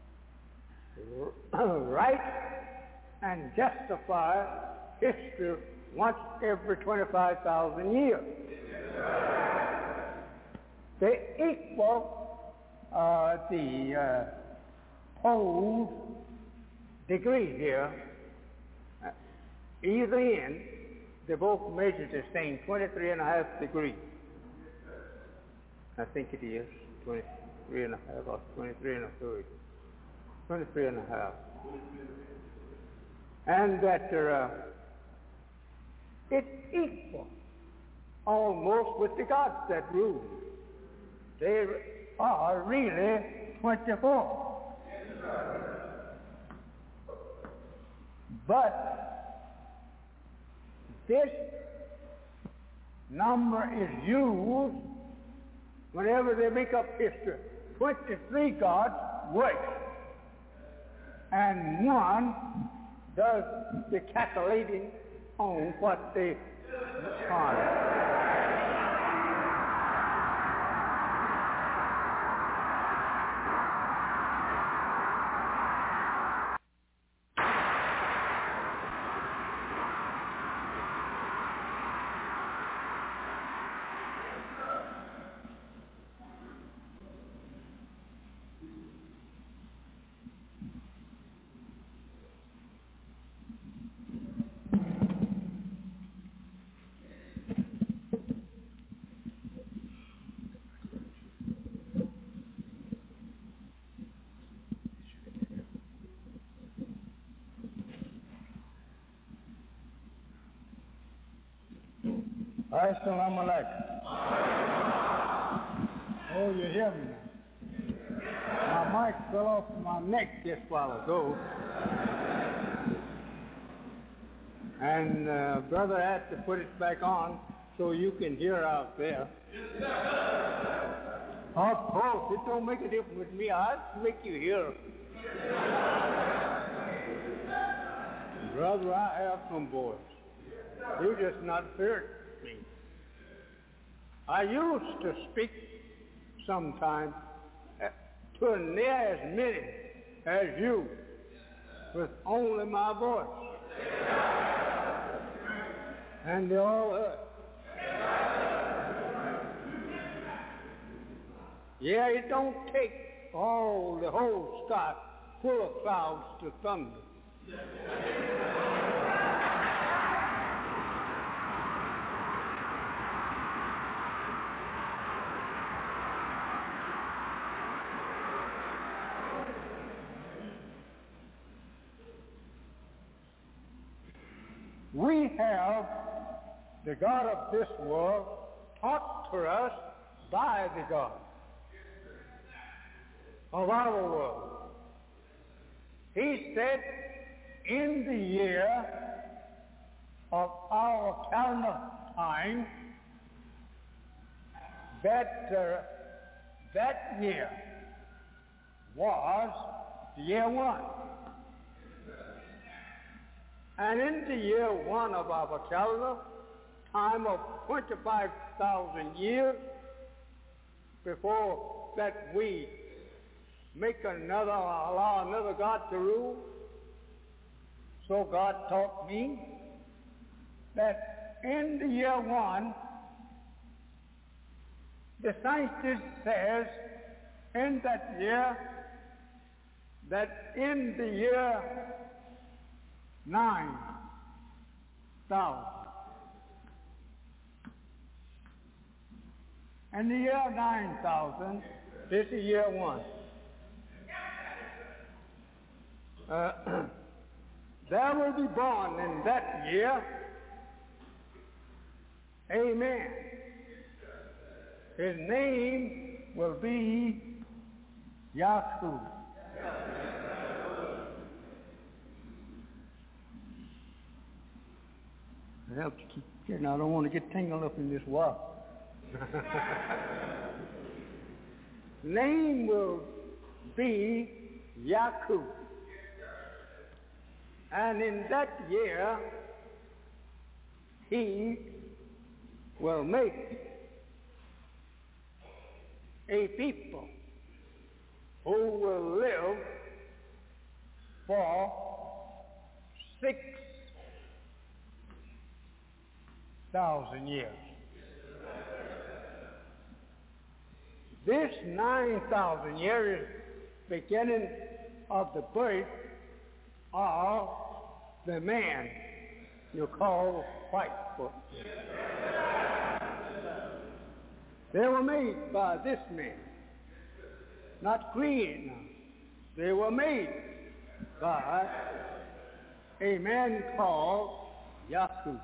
write and justify history once every 25,000 years. They equal the poles degree here. Either end, they both measure the same, 23.5 degrees. I think it is 23.5 or 23.5. 23.5. And that it's equal almost with the gods that rule. They are really 24. But this number is used whenever they make up history. 23 gods work, and one does the calculating on what they are. Assalamu alaikum. Oh, you hear me now? My mic fell off my neck just a while ago. And brother had to put it back on so you can hear out there. Of course, it don't make a difference with me. I'll make you hear. Brother, I have some voice. You're just not fair to me. I used to speak sometimes to near as many as you with only my voice. And they all heard. Yeah, it don't take all the whole sky full of clouds to thunder. We have the God of this world taught to us by the God of our world. He said, in the year of our calendar time, that year was the year 1. And in the year 1 of our calendar, time of 25,000 years, before that we make allow another God to rule. So God taught me that in the year 1, the scientist says in that year, that in the year 9,000. And the year 9,000 is the year 1. There will be born in that year a man. His name will be Yaqub. I have to keep getting. I don't want to get tangled up in this wire. Name will be Yakub. And in that year, he will make a people who will live for 6,000 years. This 9,000 years is beginning of the birth of the man you call Whitefoot. They were made by this man, not created. They were made by a man called Yakub.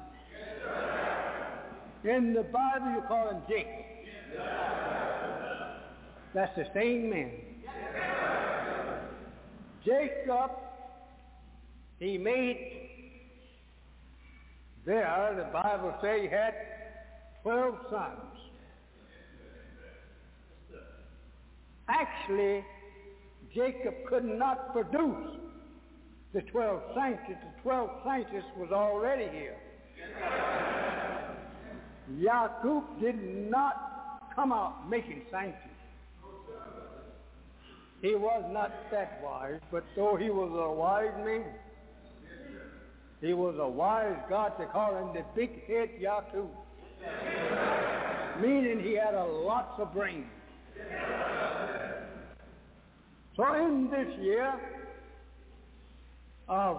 In the Bible you call him Jacob. That's the same man. Jacob, he made there, the Bible says he had 12 sons. Actually, Jacob could not produce the 12 scientists. The 12 scientists was already here. Yakub did not come out making scientists. He was not that wise, but though he was a wise man, he was a wise God. They call him the big head Yakub, meaning he had a lots of brains. So in this year of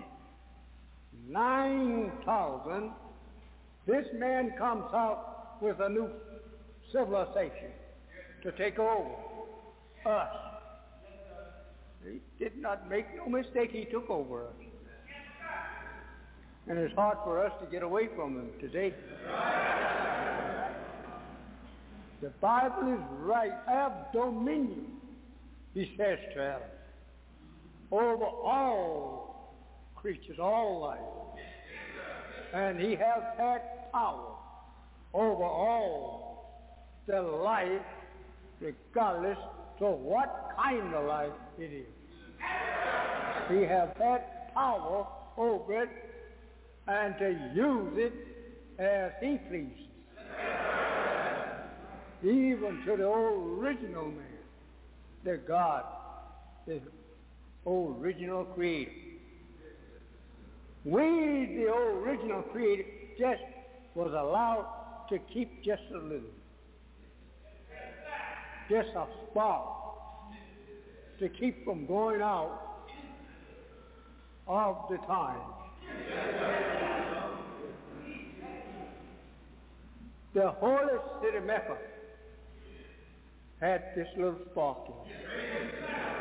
9,000, this man comes out with a new civilization to take over us. He did not make no mistake. He took over us. And it's hard for us to get away from him today. The Bible is right. Have dominion, he says to Adam, over all creatures, all life. And he has had power over all the life, regardless of what kind of life it is. He has had power over it and to use it as he pleases. Even to the original man, the God, the original creator. We, the original creator, just was allowed to keep just a little. Just a spark to keep from going out of the time. The holy city Mecca had this little spark in it.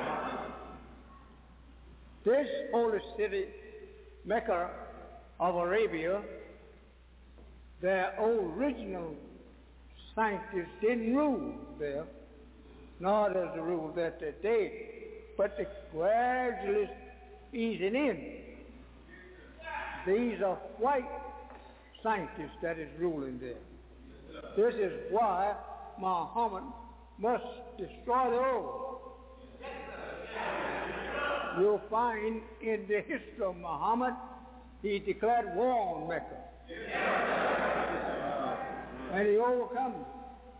This holy city Mecca of Arabia, their original scientists didn't rule there, nor does the rule that they did, but they gradually easing in. These are white scientists that is ruling there. This is why Muhammad must destroy the world. You'll find in the history of Muhammad, he declared war on Mecca. And he overcome it.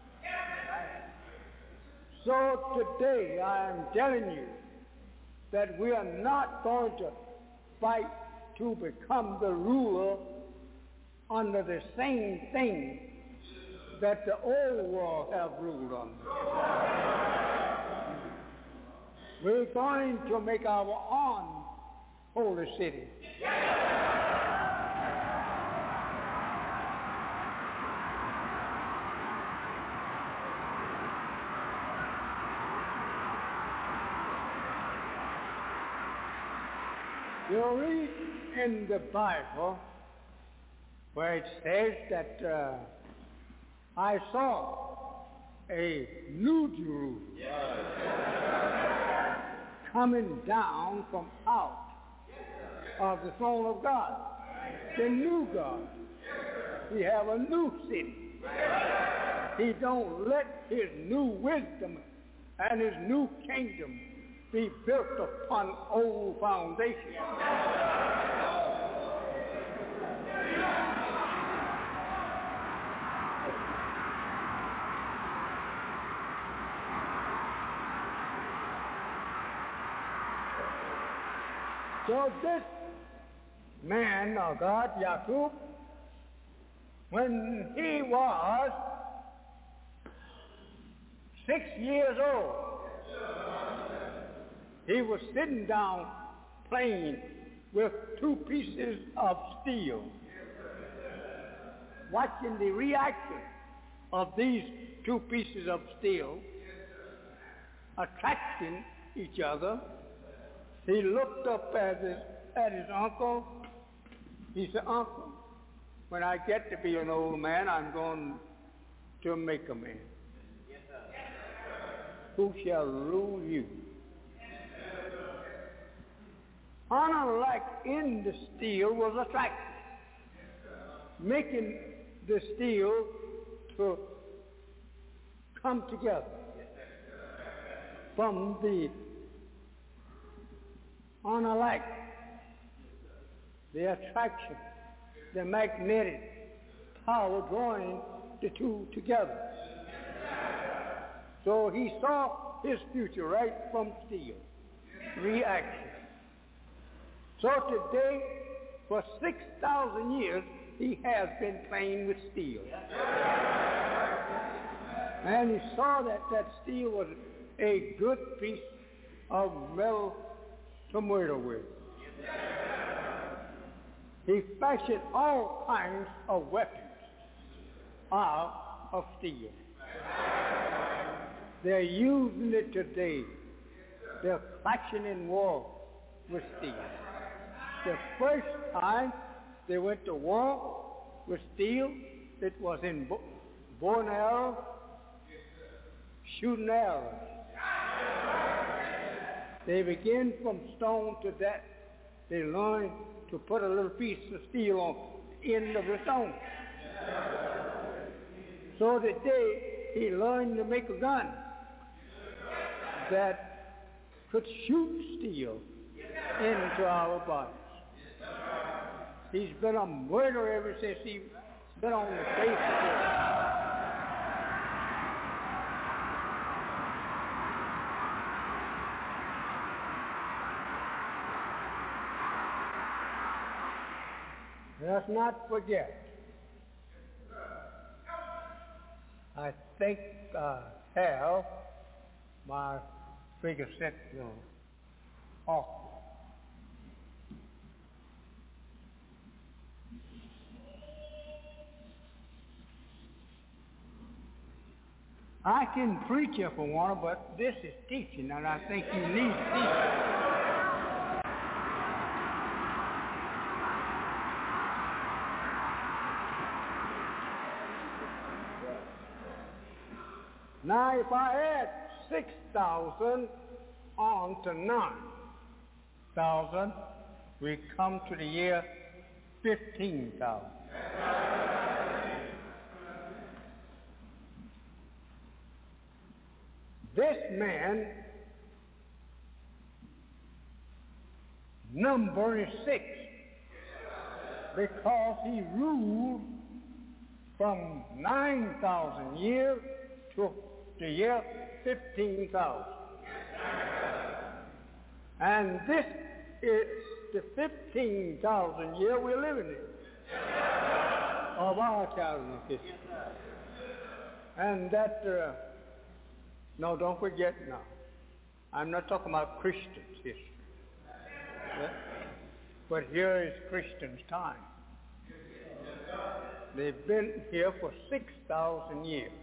So today I am telling you that we are not going to fight to become the ruler under the same thing that the old world have ruled under. We're going to make our own holy city. You'll read in the Bible where it says that I saw a new Jerusalem coming down from out of the throne of God. The new God. He have a new city. He don't let his new wisdom and his new kingdom be built upon old foundations. So this man of God, Jacob, when he was 6 years old, he was sitting down playing with two pieces of steel, watching the reaction of these two pieces of steel attracting each other. He looked up at his uncle. He said, "Uncle, when I get to be an old man, I'm going to make a man. Who shall rule you?" Unlike in the steel was attractive, making the steel to come together from the unlike, the attraction, the magnetic power drawing the two together. So he saw his future right from steel, reaction. So today, for 6,000 years, he has been playing with steel. And he saw that steel was a good piece of metal to murder with. He fashioned all kinds of weapons out of steel. They're using it today. They're clashing in war with steel. The first time they went to war with steel, it was in bow and arrow, shooting arrows. They begin from stone to that. They learn to put a little piece of steel on the end of the stone. So today he learned to make a gun that could shoot steel into our bodies. He's been a murderer ever since he's been on the face of the earth. Let's not forget, I think Hal, my figure sentinel, off. I can preach if I want to, but this is teaching, and I think you need teaching. Now, if I add 6,000 on to 9,000, we come to the year 15,000. This man, number is 6, because he ruled from 9,000 years to the year 15,000. And this is the 15,000 year we're living in of our calendar history. And that, no, don't forget now, I'm not talking about Christians' history. But here is Christians' time. They've been here for 6,000 years.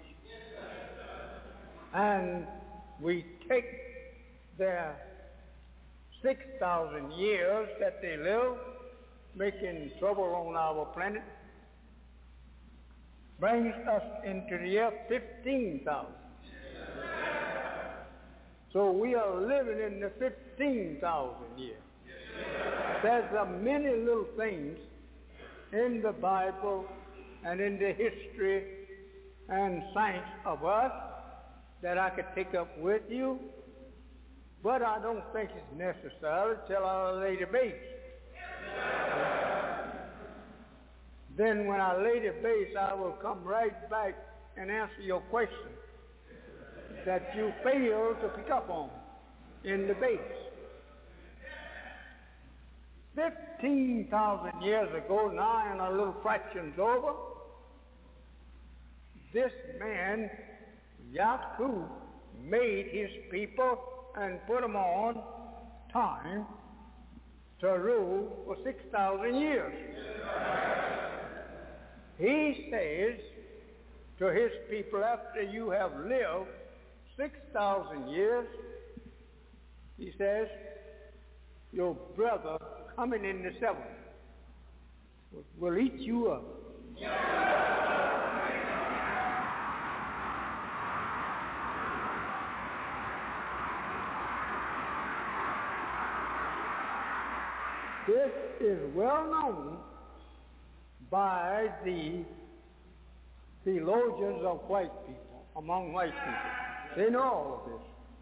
And we take their 6,000 years that they live, making trouble on our planet, brings us into the year 15,000. So we are living in the 15,000 years. There's many little things in the Bible and in the history and science of us that I could take up with you But I don't think it's necessary till I lay the base. Then when I lay the base, I will come right back and answer your question that you failed to pick up on in the base. 15,000 years ago, now and a little fraction's over, this man, Yaku, made his people and put them on time to rule for 6,000 years. He says to his people, after you have lived 6,000 years, he says, your brother coming in the seventh will eat you up. This is well known by the theologians of white people, among white people. They know all of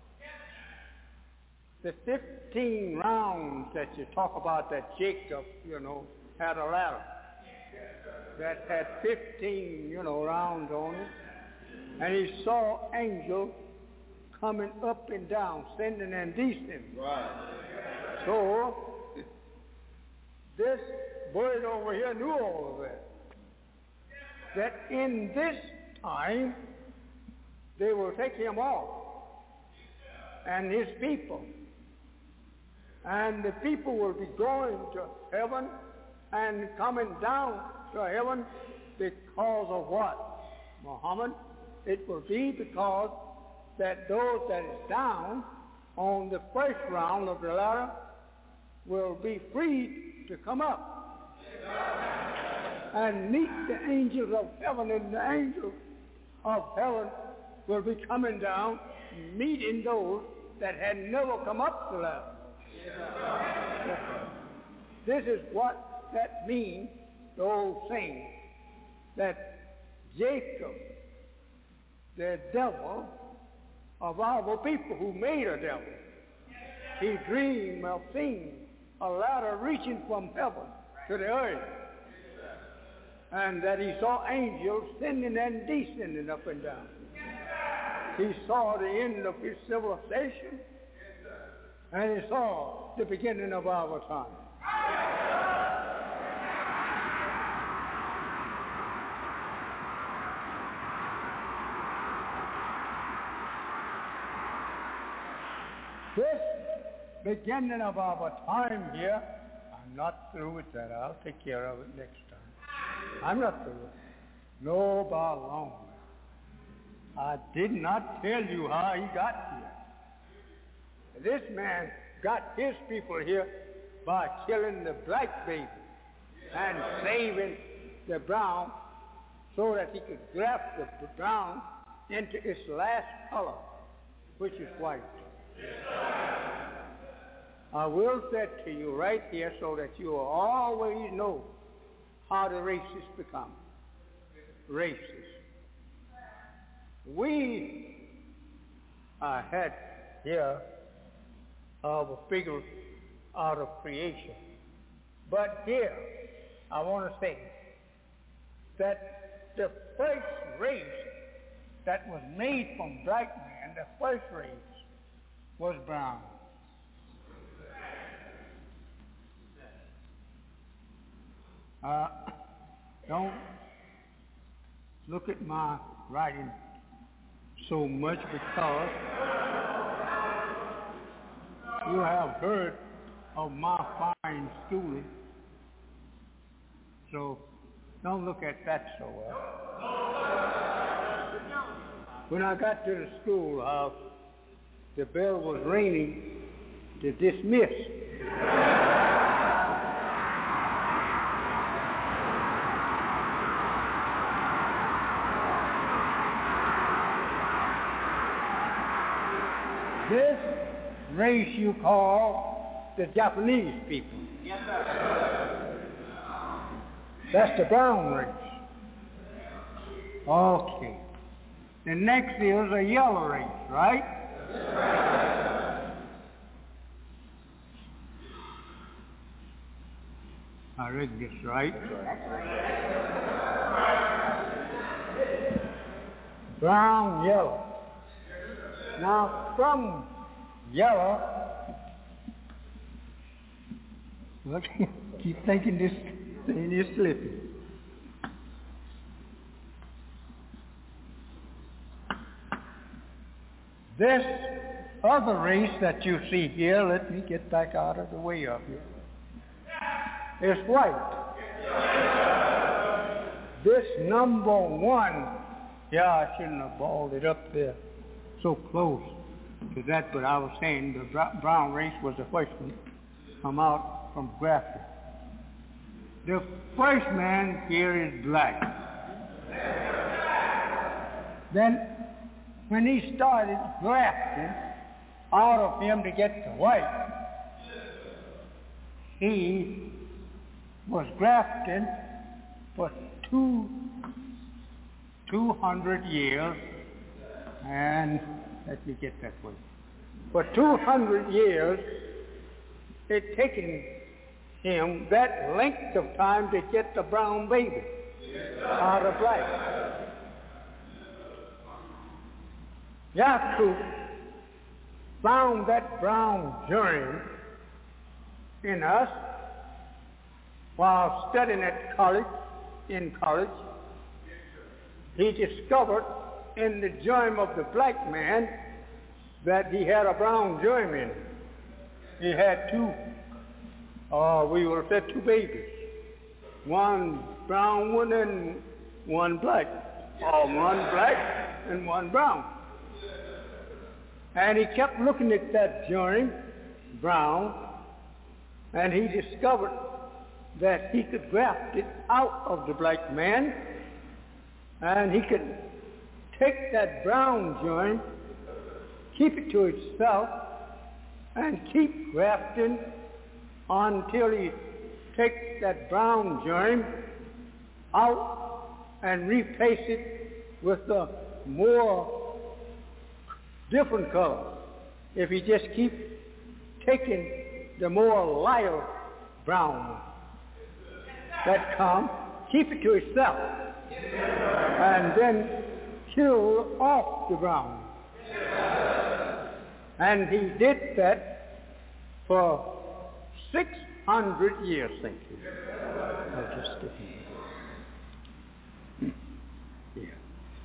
this. The 15 rounds that you talk about that Jacob, had a ladder that had 15, rounds on it. And he saw angels coming up and down, ascending and descending. Right. So, this bird over here knew all of that. That in this time, they will take him off and his people. And the people will be going to heaven and coming down to heaven because of what, Muhammad? It will be because that those that is down on the first round of the ladder will be freed to come up and meet the angels of heaven, and the angels of heaven will be coming down, meeting those that had never come up the ladder. This is what that means, the old saying, that Jacob, the devil of our people who made a devil, he dreamed of seeing a ladder reaching from heaven to the earth, and that he saw angels ascending and descending up and down. He saw the end of his civilization, and he saw the beginning of our time. This beginning of our time here, I'm not through with that. I'll take care of it next time. I'm not through with it. No, by long. I did not tell you how he got here. This man got his people here by killing the black baby and saving the brown so that he could graft the brown into its last color, which is white. I will say to you right here so that you will always know how the races become. Races. We had here of a figure out of creation. But here, I want to say that the first race that was made from black man, the first race, was brown. Don't look at my writing so much because you have heard of my fine schooling, so don't look at that so well. When I got to the schoolhouse, the bell was ringing to dismiss. This race you call the Japanese people. Yes, sir. That's the brown race. Okay. The next is a yellow race, right? Yes, I read this right. Brown, yellow. Now, from yellow, look, keep thinking this thing is slipping. This other race that you see here, let me get back out of the way of here, is white. This number one, yeah, I shouldn't have balled it up there so close to that, but I was saying the brown race was the first one come out from grafting. The first man here is black. Then when he started grafting out of him to get the white, he was grafting for 200 years, and let me get that way. For 200 years, it taken him that length of time to get the brown baby out of black. Yaku found that brown germ in us while studying at college. In college, he discovered in the germ of the black man that he had a brown germ in it. He had two babies, one brown one and one black, or one black and one brown. And he kept looking at that germ, brown, and he discovered that he could graft it out of the black man, and he could take that brown germ, keep it to itself, and keep grafting until he takes that brown germ out and replace it with a more different color. If he just keep taking the more lighter brown one that come, keep it to itself, and then kill off the brown. And he did that for 600 years, thank you. I'll just get him. Yeah.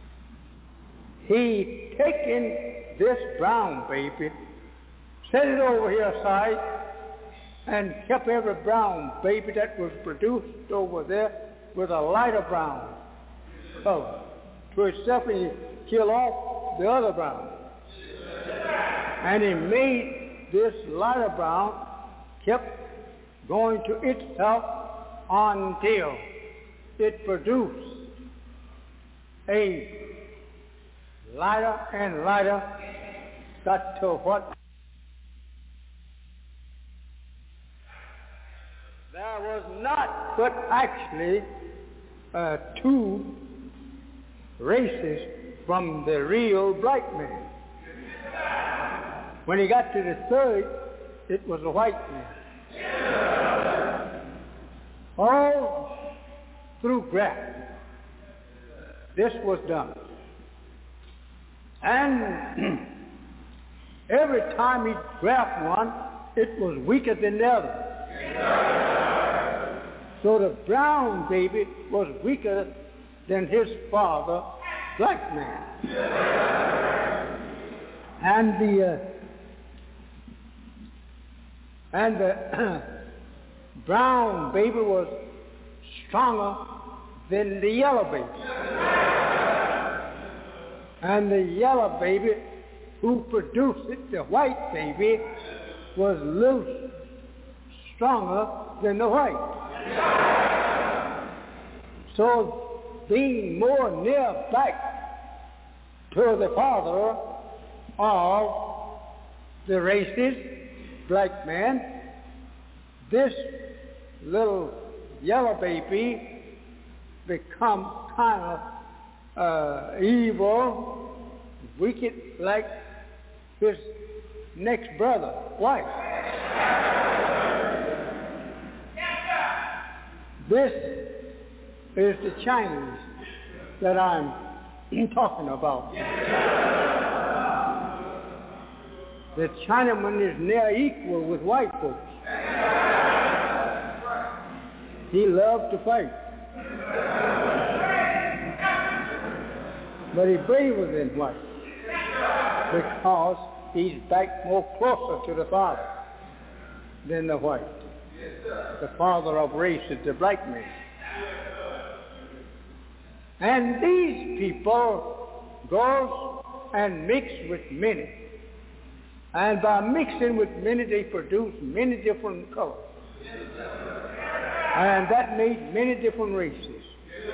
He taken this brown baby, set it over here aside, and kept every brown baby that was produced over there with a lighter brown color to itself, and he killed off the other brown. And he made this lighter brown, kept going to itself until it produced a lighter and lighter, got to what? There was not but actually two races from the real black man. When he got to the third, it was a white man. All through grafting, this was done. And every time he'd graft one, it was weaker than the other. So the brown baby was weaker than his father, black man. And the brown baby was stronger than the yellow baby. And the yellow baby who produced it, the white baby, was a little stronger than the white. So being more near back to the father of the races, black man, this little yellow baby become kind of evil, wicked, like his next brother, white. This is the Chinese that I'm talking about. The Chinaman is near equal with white folks. He loves to fight. But he's braver than white because he's back more closer to the father than the white. The father of race is the black man. And these people goes and mix with many. And by mixing with many, they produce many different colors. And that made many different races.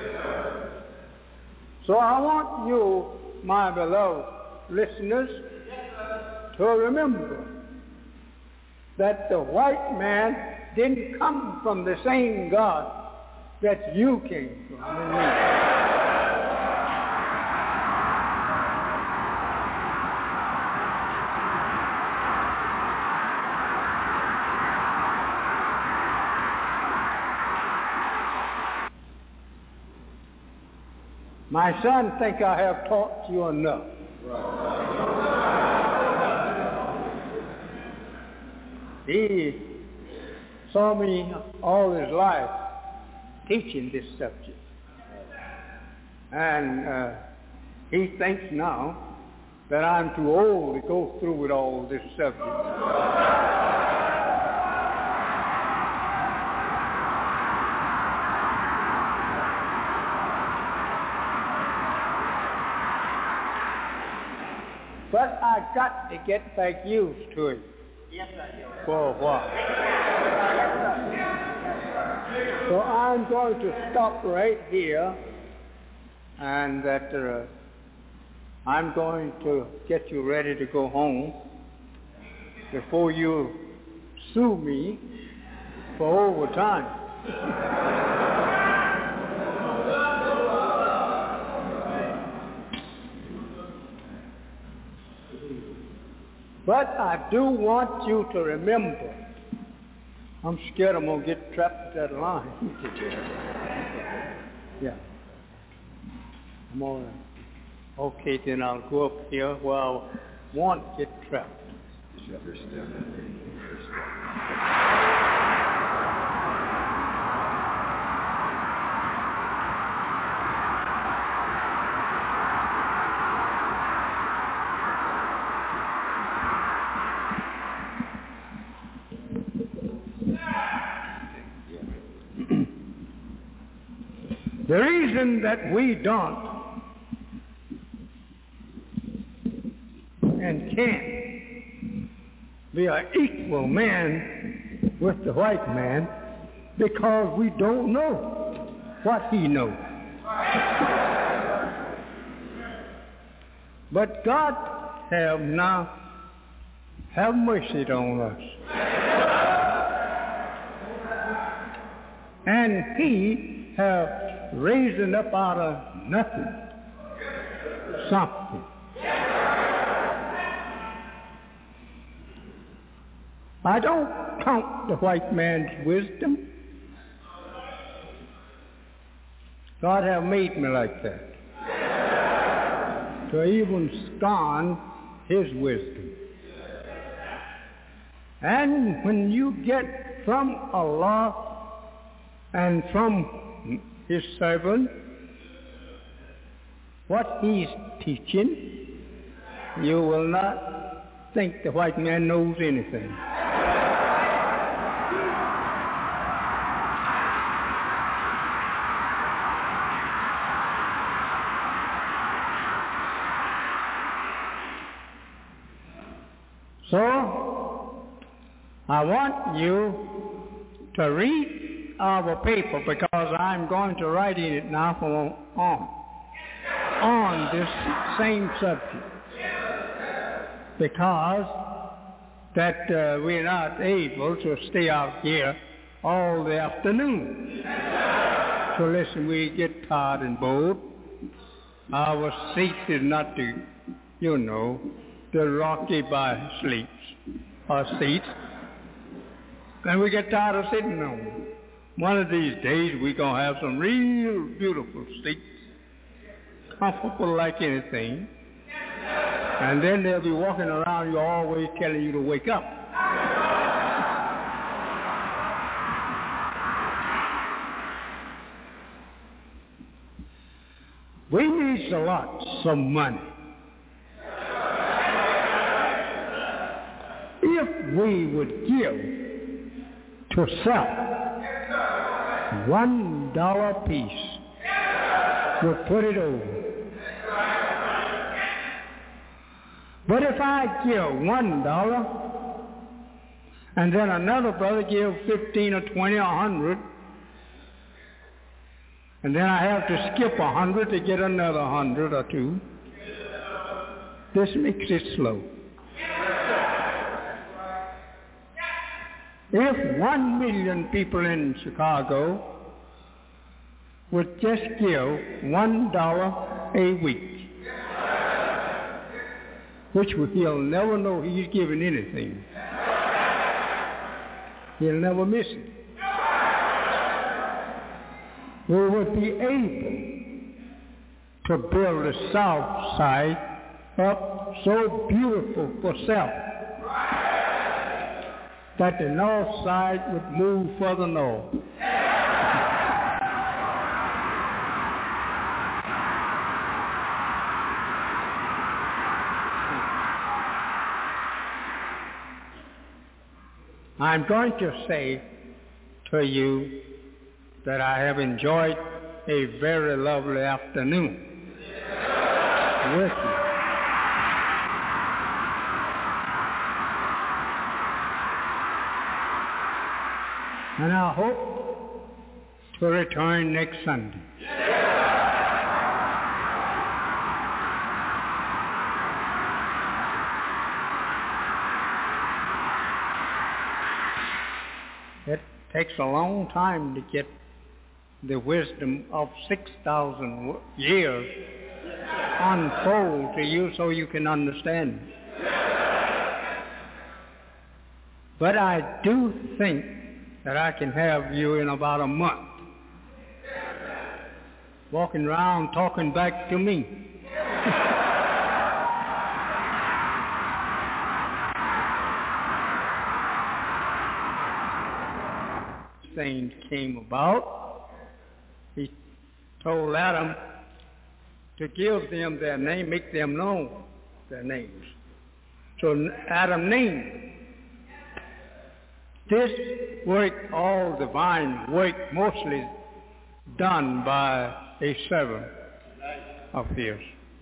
So I want you, my beloved listeners, to remember that the white man didn't come from the same God that you came from. My son, think I have taught you enough. He saw me all his life teaching this subject. And he thinks now that I'm too old to go through with all this subject. But I got to get back used to it. Yes, sir. For a while. So I'm going to stop right here, and that I'm going to get you ready to go home before you sue me for overtime. But I do want you to remember, I'm scared I'm going to get trapped at that line. Yeah. I'm all right. Okay, then I'll go up here where I won't get trapped. The reason that we don't and can't be an equal man with the white man because we don't know what he knows. But God have mercy on us. And he have raising up out of nothing something. I don't count the white man's wisdom. God have made me like that, to even scorn his wisdom. And when you get from Allah and from his servant what he's teaching, you will not think the white man knows anything. So I want you to read our paper because I'm going to write in it now from on this same subject, because that we're not able to stay out here all the afternoon. So listen, we get tired and bored. Our seat is not the rocky by sleeps or seats, and we get tired of sitting on them. one of these days we're going to have some real beautiful seats, comfortable like anything. And then they'll be walking around you always telling you to wake up. We need lots of money. If we would give to self $1 piece, we'll put it over. But if I give $1 and then another brother give 15 or 20 or 100, and then I have to skip 100 to get another 100 or 2, this makes it slow. If 1 million people in Chicago would just give $1 a week, which he'll never know he's giving anything. He'll never miss it. We would be able to build the south side up so beautiful for self that the north side would move further north. I'm going to say to you that I have enjoyed a very lovely afternoon with you. And I hope to return next Sunday. It takes a long time to get the wisdom of 6,000 years unfold to you so you can understand. But I do think that I can have you in about a month walking around talking back to me. Things came about. He told Adam to give them their name, make them know their names. So Adam named. This work, all divine work, mostly done by a servant of his.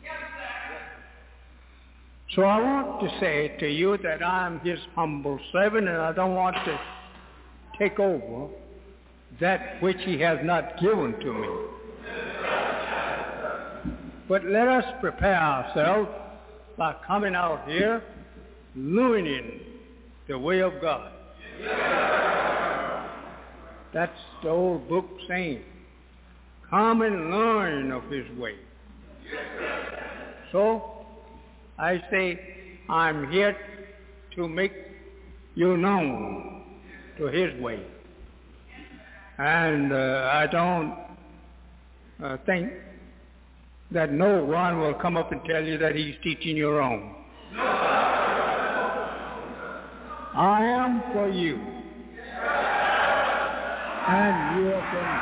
So I want to say to you that I'm his humble servant, and I don't want to take over that which he has not given to me. But let us prepare ourselves by coming out here, learning the way of God. That's the old book saying, come and learn of his way. So I say, I'm here to make you known to his way. And I don't think that no one will come up and tell you that he's teaching you wrong. I am for you. And you are for me.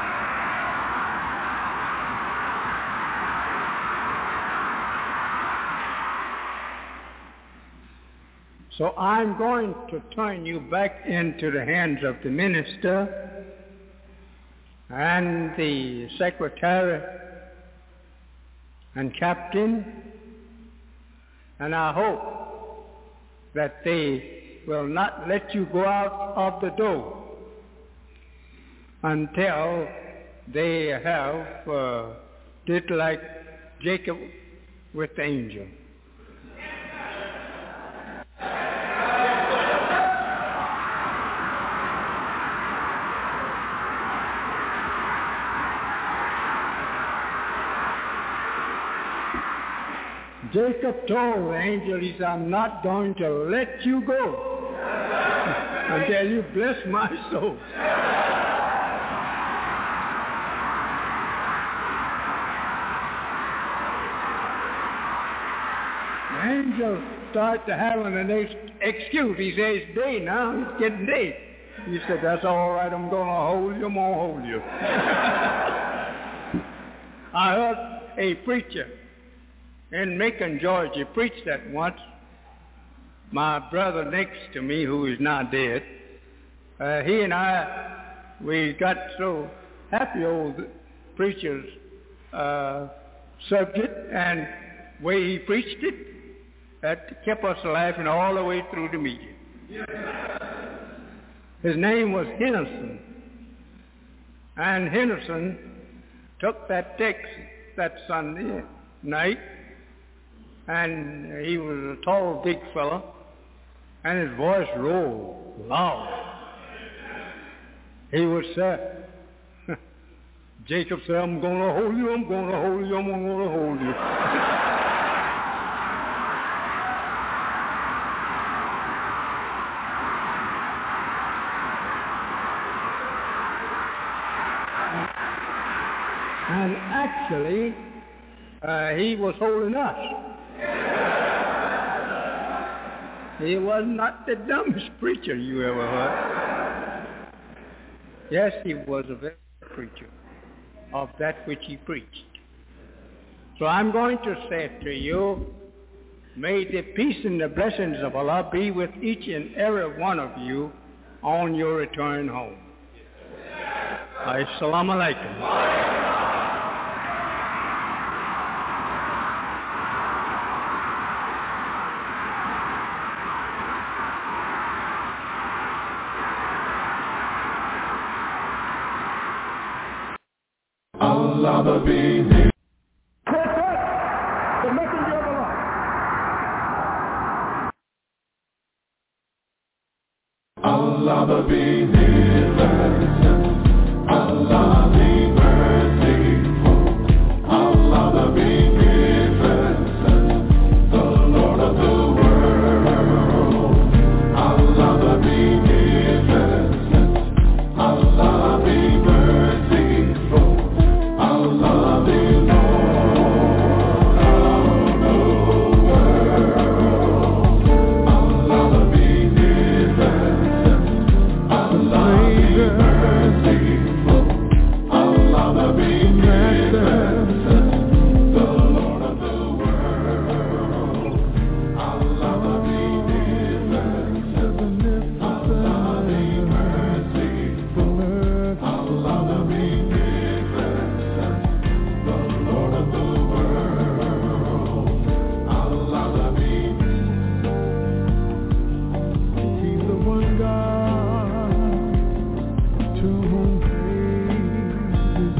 So I'm going to turn you back into the hands of the minister and the secretary and captain, and I hope that they will not let you go out of the door until they have did like Jacob with the angel. Jacob told the angel, he said, I'm not going to let you go until you bless my soul. angel started to having an excuse. He says, it's day now. It's getting day. He said, that's all right. I'm going to hold you. I'm going to hold you. I heard a preacher in Macon, Georgia, preach that once. My brother next to me, who is now dead, he and I, we got so happy over the preacher's subject and way he preached it, that kept us laughing all the way through the meeting. His name was Henderson. And Henderson took that text that Sunday night, and he was a tall, big fellow, and his voice rolled loud. He would say, Jacob said, I'm going to hold you, I'm going to hold you, I'm going to hold you. And actually, he was holding us. He was not the dumbest preacher you ever heard. Yes, he was a very good preacher of that which he preached. So I'm going to say to you, may the peace and the blessings of Allah be with each and every one of you on your return home. Assalamu alaikum. Allah the being. The messenger of Allah. Allah the being. Allah the merciful. Allah the being. The Lord of the world. Allah the being. Allah the merciful. Allah the Lord of the world. Allah the beneficent. Allah the merciful. Allah the beneficent. The Lord of the world. Allah the beneficent. Allah the merciful. Allah the beneficent. The Lord of the world, Allah the He's the one God to whom praise is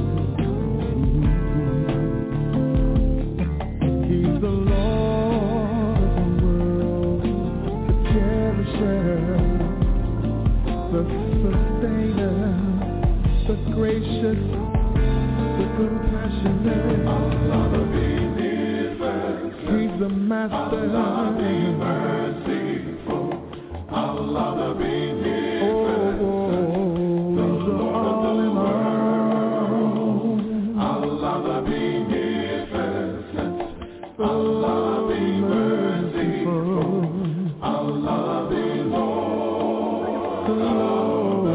due. He's the Lord of the world, the cherisher, the sustainer, the gracious, the compassionate. Allah the beneficent. He's the master. Allah the merciful. Allah the beneficent. The Lord of the world. Allah the beneficent. Allah the merciful. Allah the Lord of the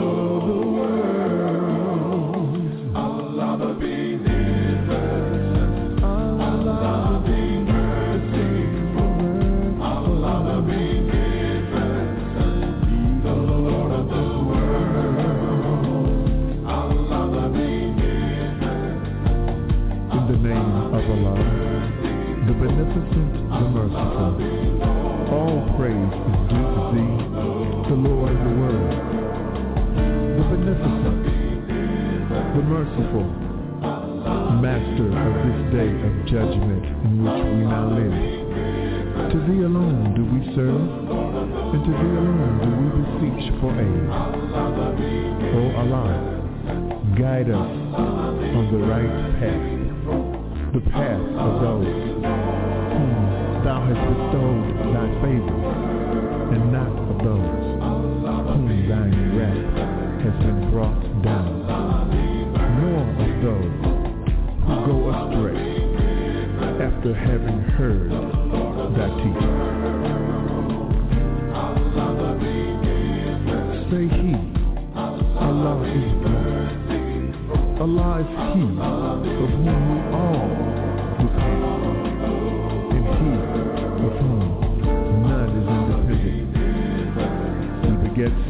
world. Allah the beneficent. Allah the merciful. Allah the beneficent. The Lord of the world. Allah the beneficent. In the name of Allah, the beneficent, the merciful. All praise is due to thee, the Lord of the world. The beneficent, the merciful, master of this day of judgment in which we now live. To thee alone do we serve, and to thee alone do we beseech for aid. O Allah, guide us on the right path, the path of those whom thou hast bestowed thy favor, and not of those whom thine wrath has been brought down, nor of those who go astray after having heard thy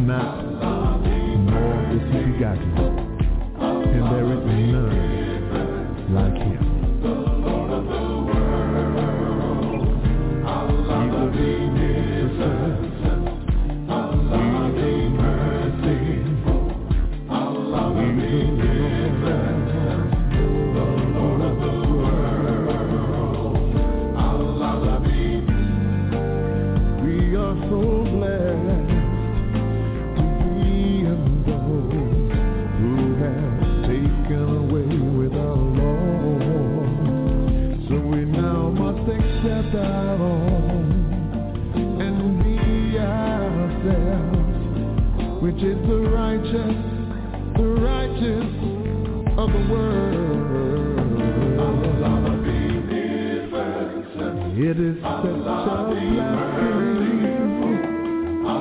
not, nor is he begotten, and there is none like him. Which is the righteous of the world. It is such a blessing to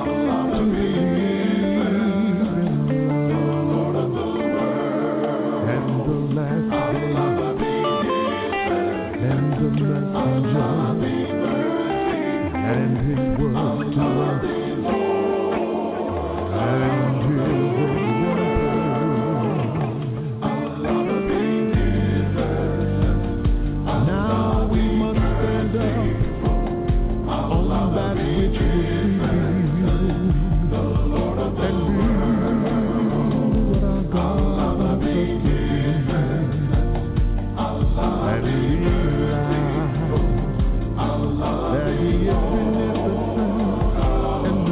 believe in the Lord of the world and the last day and the messenger and his word to us. Now we must stand up on that which will and do what our God wants us to do, and realize that He is beneficent and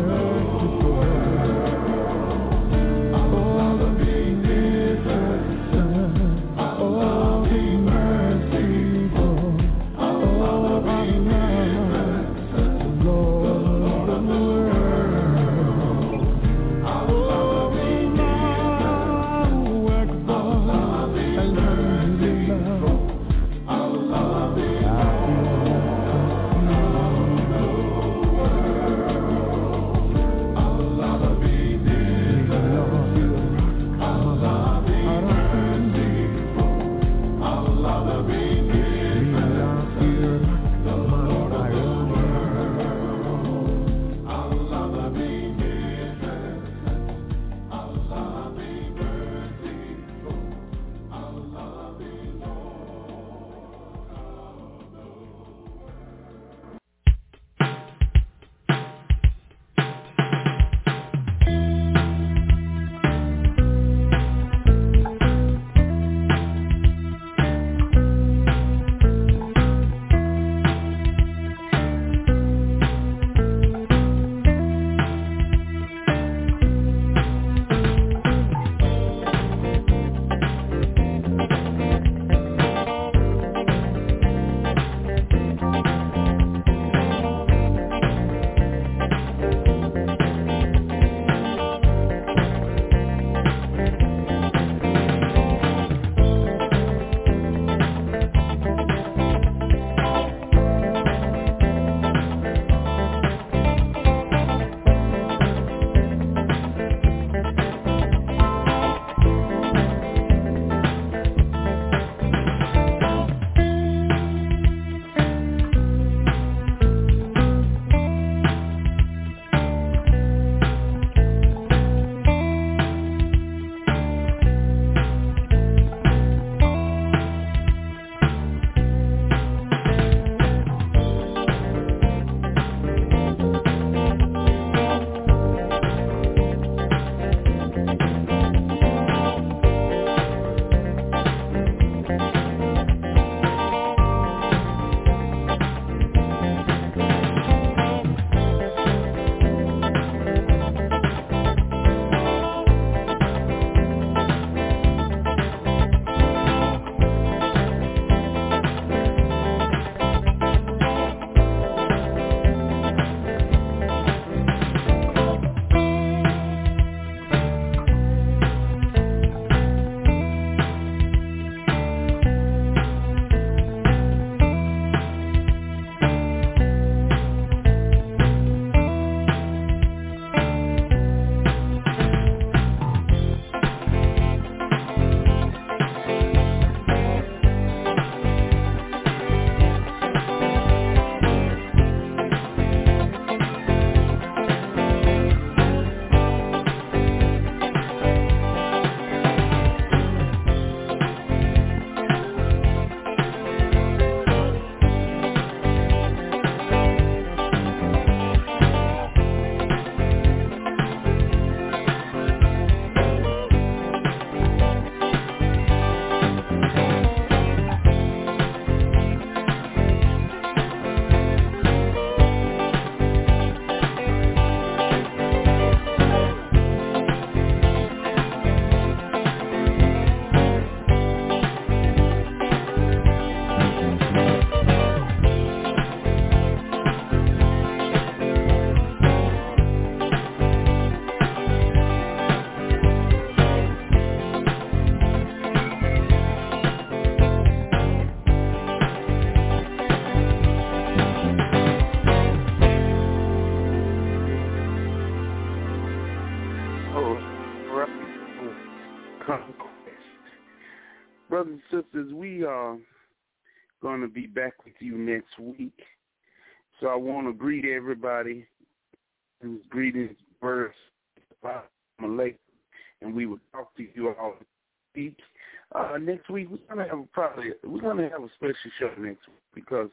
sisters, we are going to be back with you next week. So I want to greet everybody. Greetings, verse, Malay, and we will talk to you all next week. Next week we're gonna have a special show next week because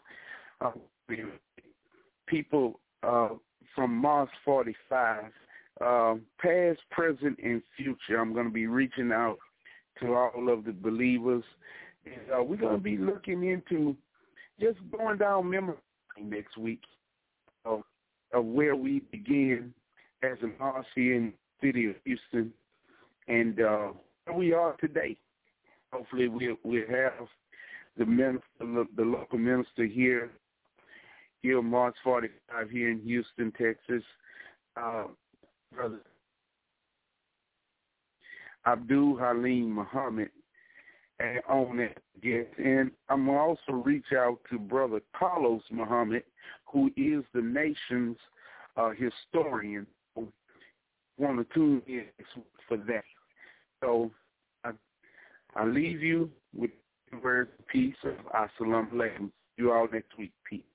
people from Mars 45, past, present, and future. I'm gonna be reaching out to all of the believers, and we're gonna be looking into just going down memory lane next week of where we began as a Mars here in the city of Houston, and where we are today. Hopefully we'll have the minister, the local minister here Mars 45 here in Houston, Texas, Brother Abdul Halim Muhammad, and on that guest. And I'm going to also reach out to Brother Carlos Muhammad, who is the nation's historian. Want to tune in for that. So I leave you with the words of peace. Assalamu alaikum. You all next week. Peace.